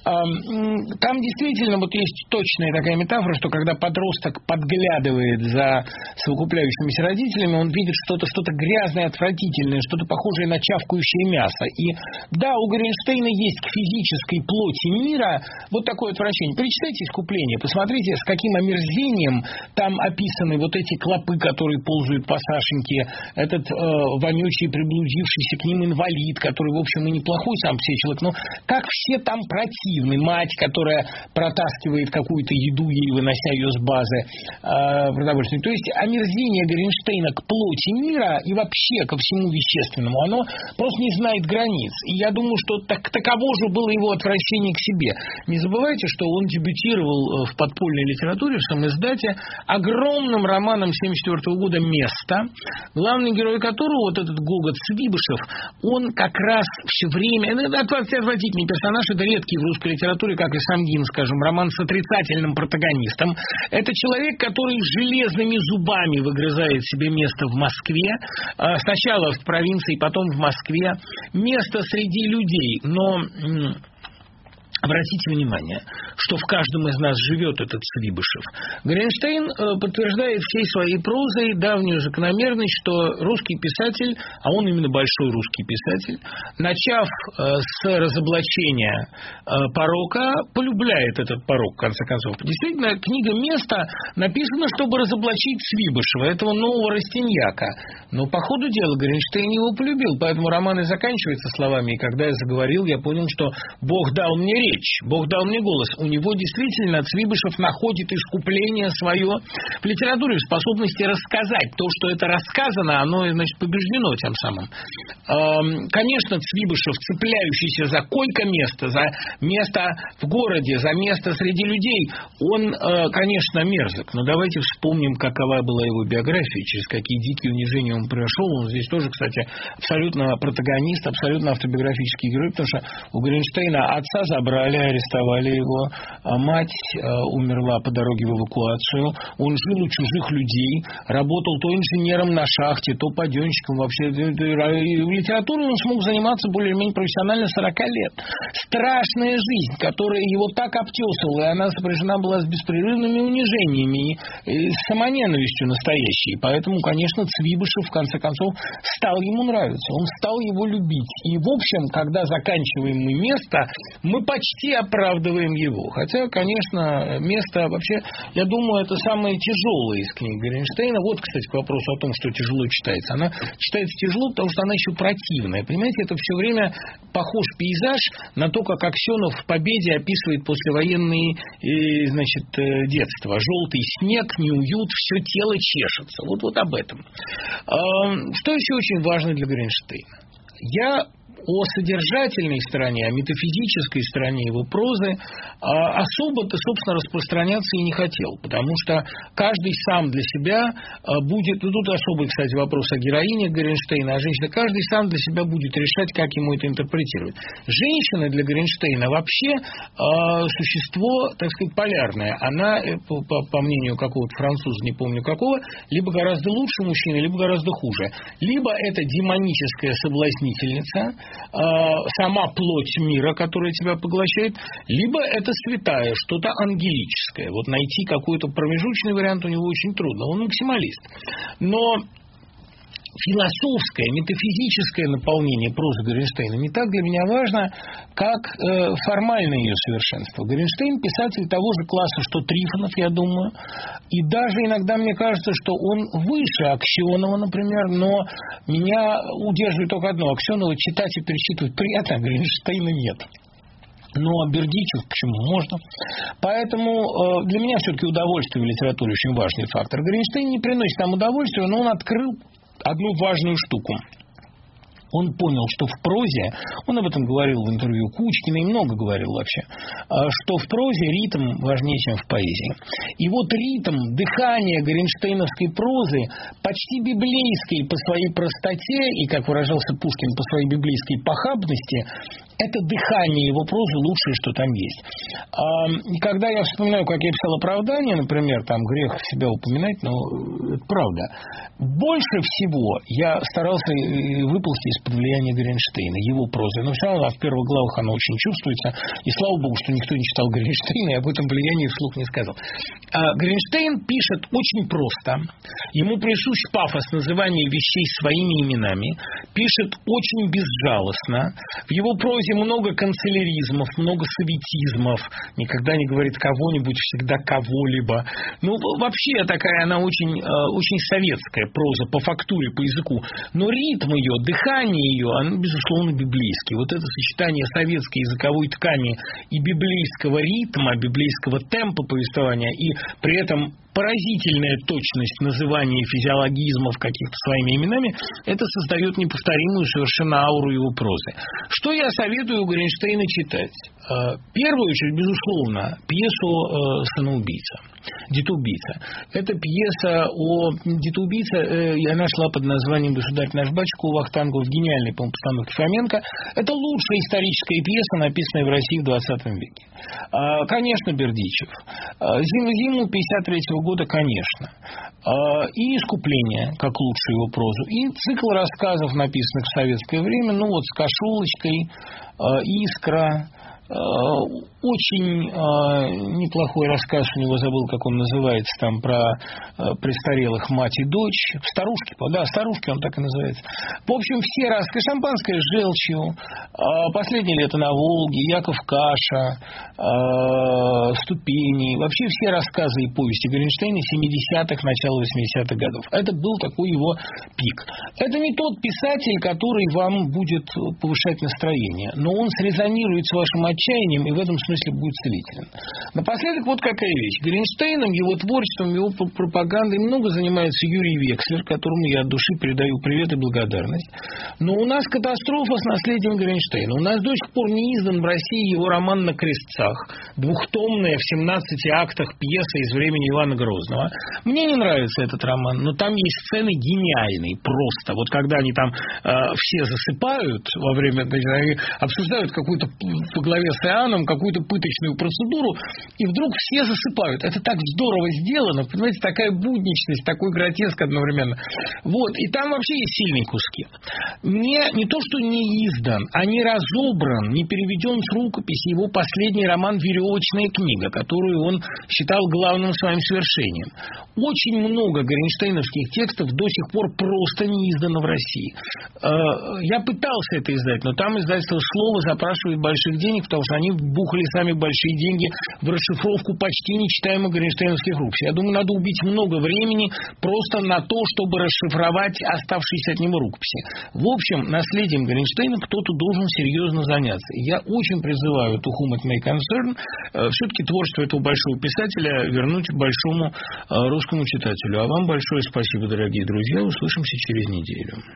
Там действительно вот есть точная такая метафора, что когда подросток подглядывает за совокупляющимися родителями, он видит что-то, что-то грязное, отвратительное, что-то похожее на чавкающее мясо. И да, у Горенштейна есть к физической плоти мира вот такое отвращение. Перечитайте «Искупление», посмотрите, с каким омерзением там описаны вот эти клопы, которые ползают по Сашеньке, этот э, вонючий, приблудившийся к ним инвалид, который, в общем, и неплохой сам себе человек, но как все там противны. Мать, которая протаскивает какую-то еду ей, вынося ее с базы э, продовольственной. То есть омерзение Горенштейна к плоти мира и вообще ко всему вещественному, оно просто не знает границ. И я думаю, что так, таково же было его отвращение к себе. Не забывайте, что он дебютировал в подпольной литературе, в самоиздате, огромным романом семьдесят четвёртого года «Место», главный герой которого, вот этот Гогот Свибышев, он как раз все время... Это отвратительный персонаж, это редкий в русской литературе, как и Самгин, скажем, роман с отрицательным протагонистом. Это человек, который железными зубами выгрызает себе место в Москве, сначала в провинции, потом в Москве, место среди людей, но... Обратите внимание, что в каждом из нас живет этот Свибышев. Горенштейн э, подтверждает всей своей прозой давнюю закономерность, что русский писатель, а он именно большой русский писатель, начав э, с разоблачения э, порока, полюбляет этот порок, в конце концов. Действительно, книга «Место» написана, чтобы разоблачить Свибышева, этого нового Растиньяка. Но по ходу дела Горенштейн его полюбил, поэтому роман и заканчивается словами. И когда я заговорил, я понял, что Бог дал мне речь. Бог дал мне голос. У него действительно Свибышев находит искупление свое в литературе, в способности рассказать. То, что это рассказано, оно, значит, побеждено тем самым. Конечно, Свибышев, цепляющийся за койко-место, за место в городе, за место среди людей, он, конечно, мерзок. Но давайте вспомним, какова была его биография, через какие дикие унижения он прошел. Он здесь тоже, кстати, абсолютно протагонист, абсолютно автобиографический герой, потому что у Горенштейна отца забрали, арестовали его, а мать а, умерла по дороге в эвакуацию, он жил у чужих людей, работал то инженером на шахте, то паденщиком, вообще в литературе он смог заниматься более-менее профессионально сорока лет. Страшная жизнь, которая его так обтесывала, и она сопряжена была с беспрерывными унижениями и с самоненавистью настоящей. Поэтому, конечно, Свибышев, в конце концов, стал ему нравиться, он стал его любить. И, в общем, когда заканчиваем мы «Место», мы почти оправдываем его. Хотя, конечно, «Место» вообще, я думаю, это самое тяжелое из книг Горенштейна. Вот, кстати, к вопросу о том, что тяжело читается. Она читается тяжело, потому что она еще противная. Понимаете, это все время похож пейзаж на то, как Аксенов в «Победе» описывает послевоенные, значит, детство. Желтый снег, неуют, все тело чешется. Вот, вот об этом. Что еще очень важно для Горенштейна? Я о содержательной стороне, о метафизической стороне его прозы особо-то, собственно, распространяться и не хотел, потому что каждый сам для себя будет, ну, тут особый, кстати, вопрос о героине Горенштейна, а женщина, каждый сам для себя будет решать, как ему это интерпретировать. Женщина для Горенштейна вообще существо, так сказать, полярное. Она, по, по мнению какого-то француза, не помню какого, либо гораздо лучше мужчины, либо гораздо хуже. Либо это демоническая соблазнительница, сама плоть мира, которая тебя поглощает, либо это святая, что-то ангелическое. Вот найти какой-то промежуточный вариант у него очень трудно. Он максималист. Но философское, метафизическое наполнение прозы Горенштейна не так для меня важно, как э, формальное ее совершенство. Горенштейн писатель того же класса, что Трифонов, я думаю, и даже иногда мне кажется, что он выше Аксенова, например, но меня удерживает только одно: Аксенова читать и перечитывать приятно, а Горенштейна нет. Но Бердичев почему можно? Поэтому э, для меня все-таки удовольствие в литературе очень важный фактор. Горенштейн не приносит нам удовольствия, но он открыл одну важную штуку. Он понял, что в прозе, он об этом говорил в интервью Кучкина и много говорил вообще, что в прозе ритм важнее, чем в поэзии. И вот ритм, дыхание Горенштейновской прозы, почти библейской по своей простоте и, как выражался Пушкин, по своей библейской похабности, это дыхание его прозы лучшее, что там есть. И когда я вспоминаю, как я писал оправдание, например, там грех себя упоминать, но это правда, больше всего я старался выползти из-под влияния Горенштейна, его прозы. Но все равно в первых главах оно очень чувствуется. И слава богу, что никто не читал Горенштейна и об этом влиянии вслух не сказал. А Горенштейн пишет очень просто. Ему присущ пафос называния вещей своими именами. Пишет очень безжалостно. В его прозе много канцеляризмов, много советизмов. Никогда не говорит кого-нибудь, всегда кого-либо. Ну, вообще такая она очень, очень советская проза по фактуре, по языку. Но ритм ее, дыхание ее, оно, безусловно, библейский. Вот это сочетание советской языковой ткани и библейского ритма, библейского темпа повествования, и при этом поразительная точность называния физиологизмов каких-то своими именами, это создает неповторимую совершенно ауру его прозы. Что я советую Горенштейна читать? В первую очередь, безусловно, пьесу «Самоубийца», «Детоубийца». Это пьеса о детоубийце, она шла под названием «Государь наш батюшка» у Вахтангова в гениальной, по-моему, постановке Фоменко. Это лучшая историческая пьеса, написанная в России в двадцатом веке. Конечно, Бердичев. «Зиму-зиму» пятьдесят третьего года, конечно. И «Искупление», как лучшую его прозу. И цикл рассказов, написанных в советское время, ну вот с Кошелочкой, «Искра». Очень э, неплохой рассказ у него, забыл, как он называется, там про э, престарелых мать и дочь. Старушки, да, старушки он так и называется. В общем, все рассказы. «Шампанское с желчью», э, «Последнее лето на Волге», «Яков Каша», э, «Ступени». Вообще все рассказы и повести Горенштейна семидесятых, начала восьмидесятых годов. Это был такой его пик. Это не тот писатель, который вам будет повышать настроение, но он срезонирует с вашим отчаянием и в этом смысле будет целителен. Напоследок вот какая вещь. Горенштейном, его творчеством, его пропагандой много занимается Юрий Векслер, которому я от души передаю привет и благодарность. Но у нас катастрофа с наследием Горенштейна. У нас до сих пор не издан в России его роман «На крестцах», двухтомная в семнадцати актах пьеса из времени Ивана Грозного. Мне не нравится этот роман, но там есть сцены гениальные, просто. Вот когда они там э, все засыпают во время, они обсуждают какую-то по главе с Иоанном какую-то пыточную процедуру, и вдруг все засыпают. Это так здорово сделано, понимаете, такая будничность, такой гротеск одновременно. Вот, и там вообще есть сильные куски. Не, не то, что не издан, а не разобран, не переведен с рукописи его последний роман «Веревочная книга», которую он считал главным своим свершением. Очень много горенштейновских текстов до сих пор просто не издано в России. Я пытался это издать, но там издательство «Слово» запрашивает больших денег, потому что они бухали сами большие деньги в расшифровку почти нечитаемых горенштейновских рукописей. Я думаю, надо убить много времени просто на то, чтобы расшифровать оставшиеся от него рукописи. В общем, наследием Горенштейна кто-то должен серьезно заняться. Я очень призываю to whom it may concern все-таки творчество этого большого писателя вернуть большому русскому читателю. А вам большое спасибо, дорогие друзья. Услышимся через неделю.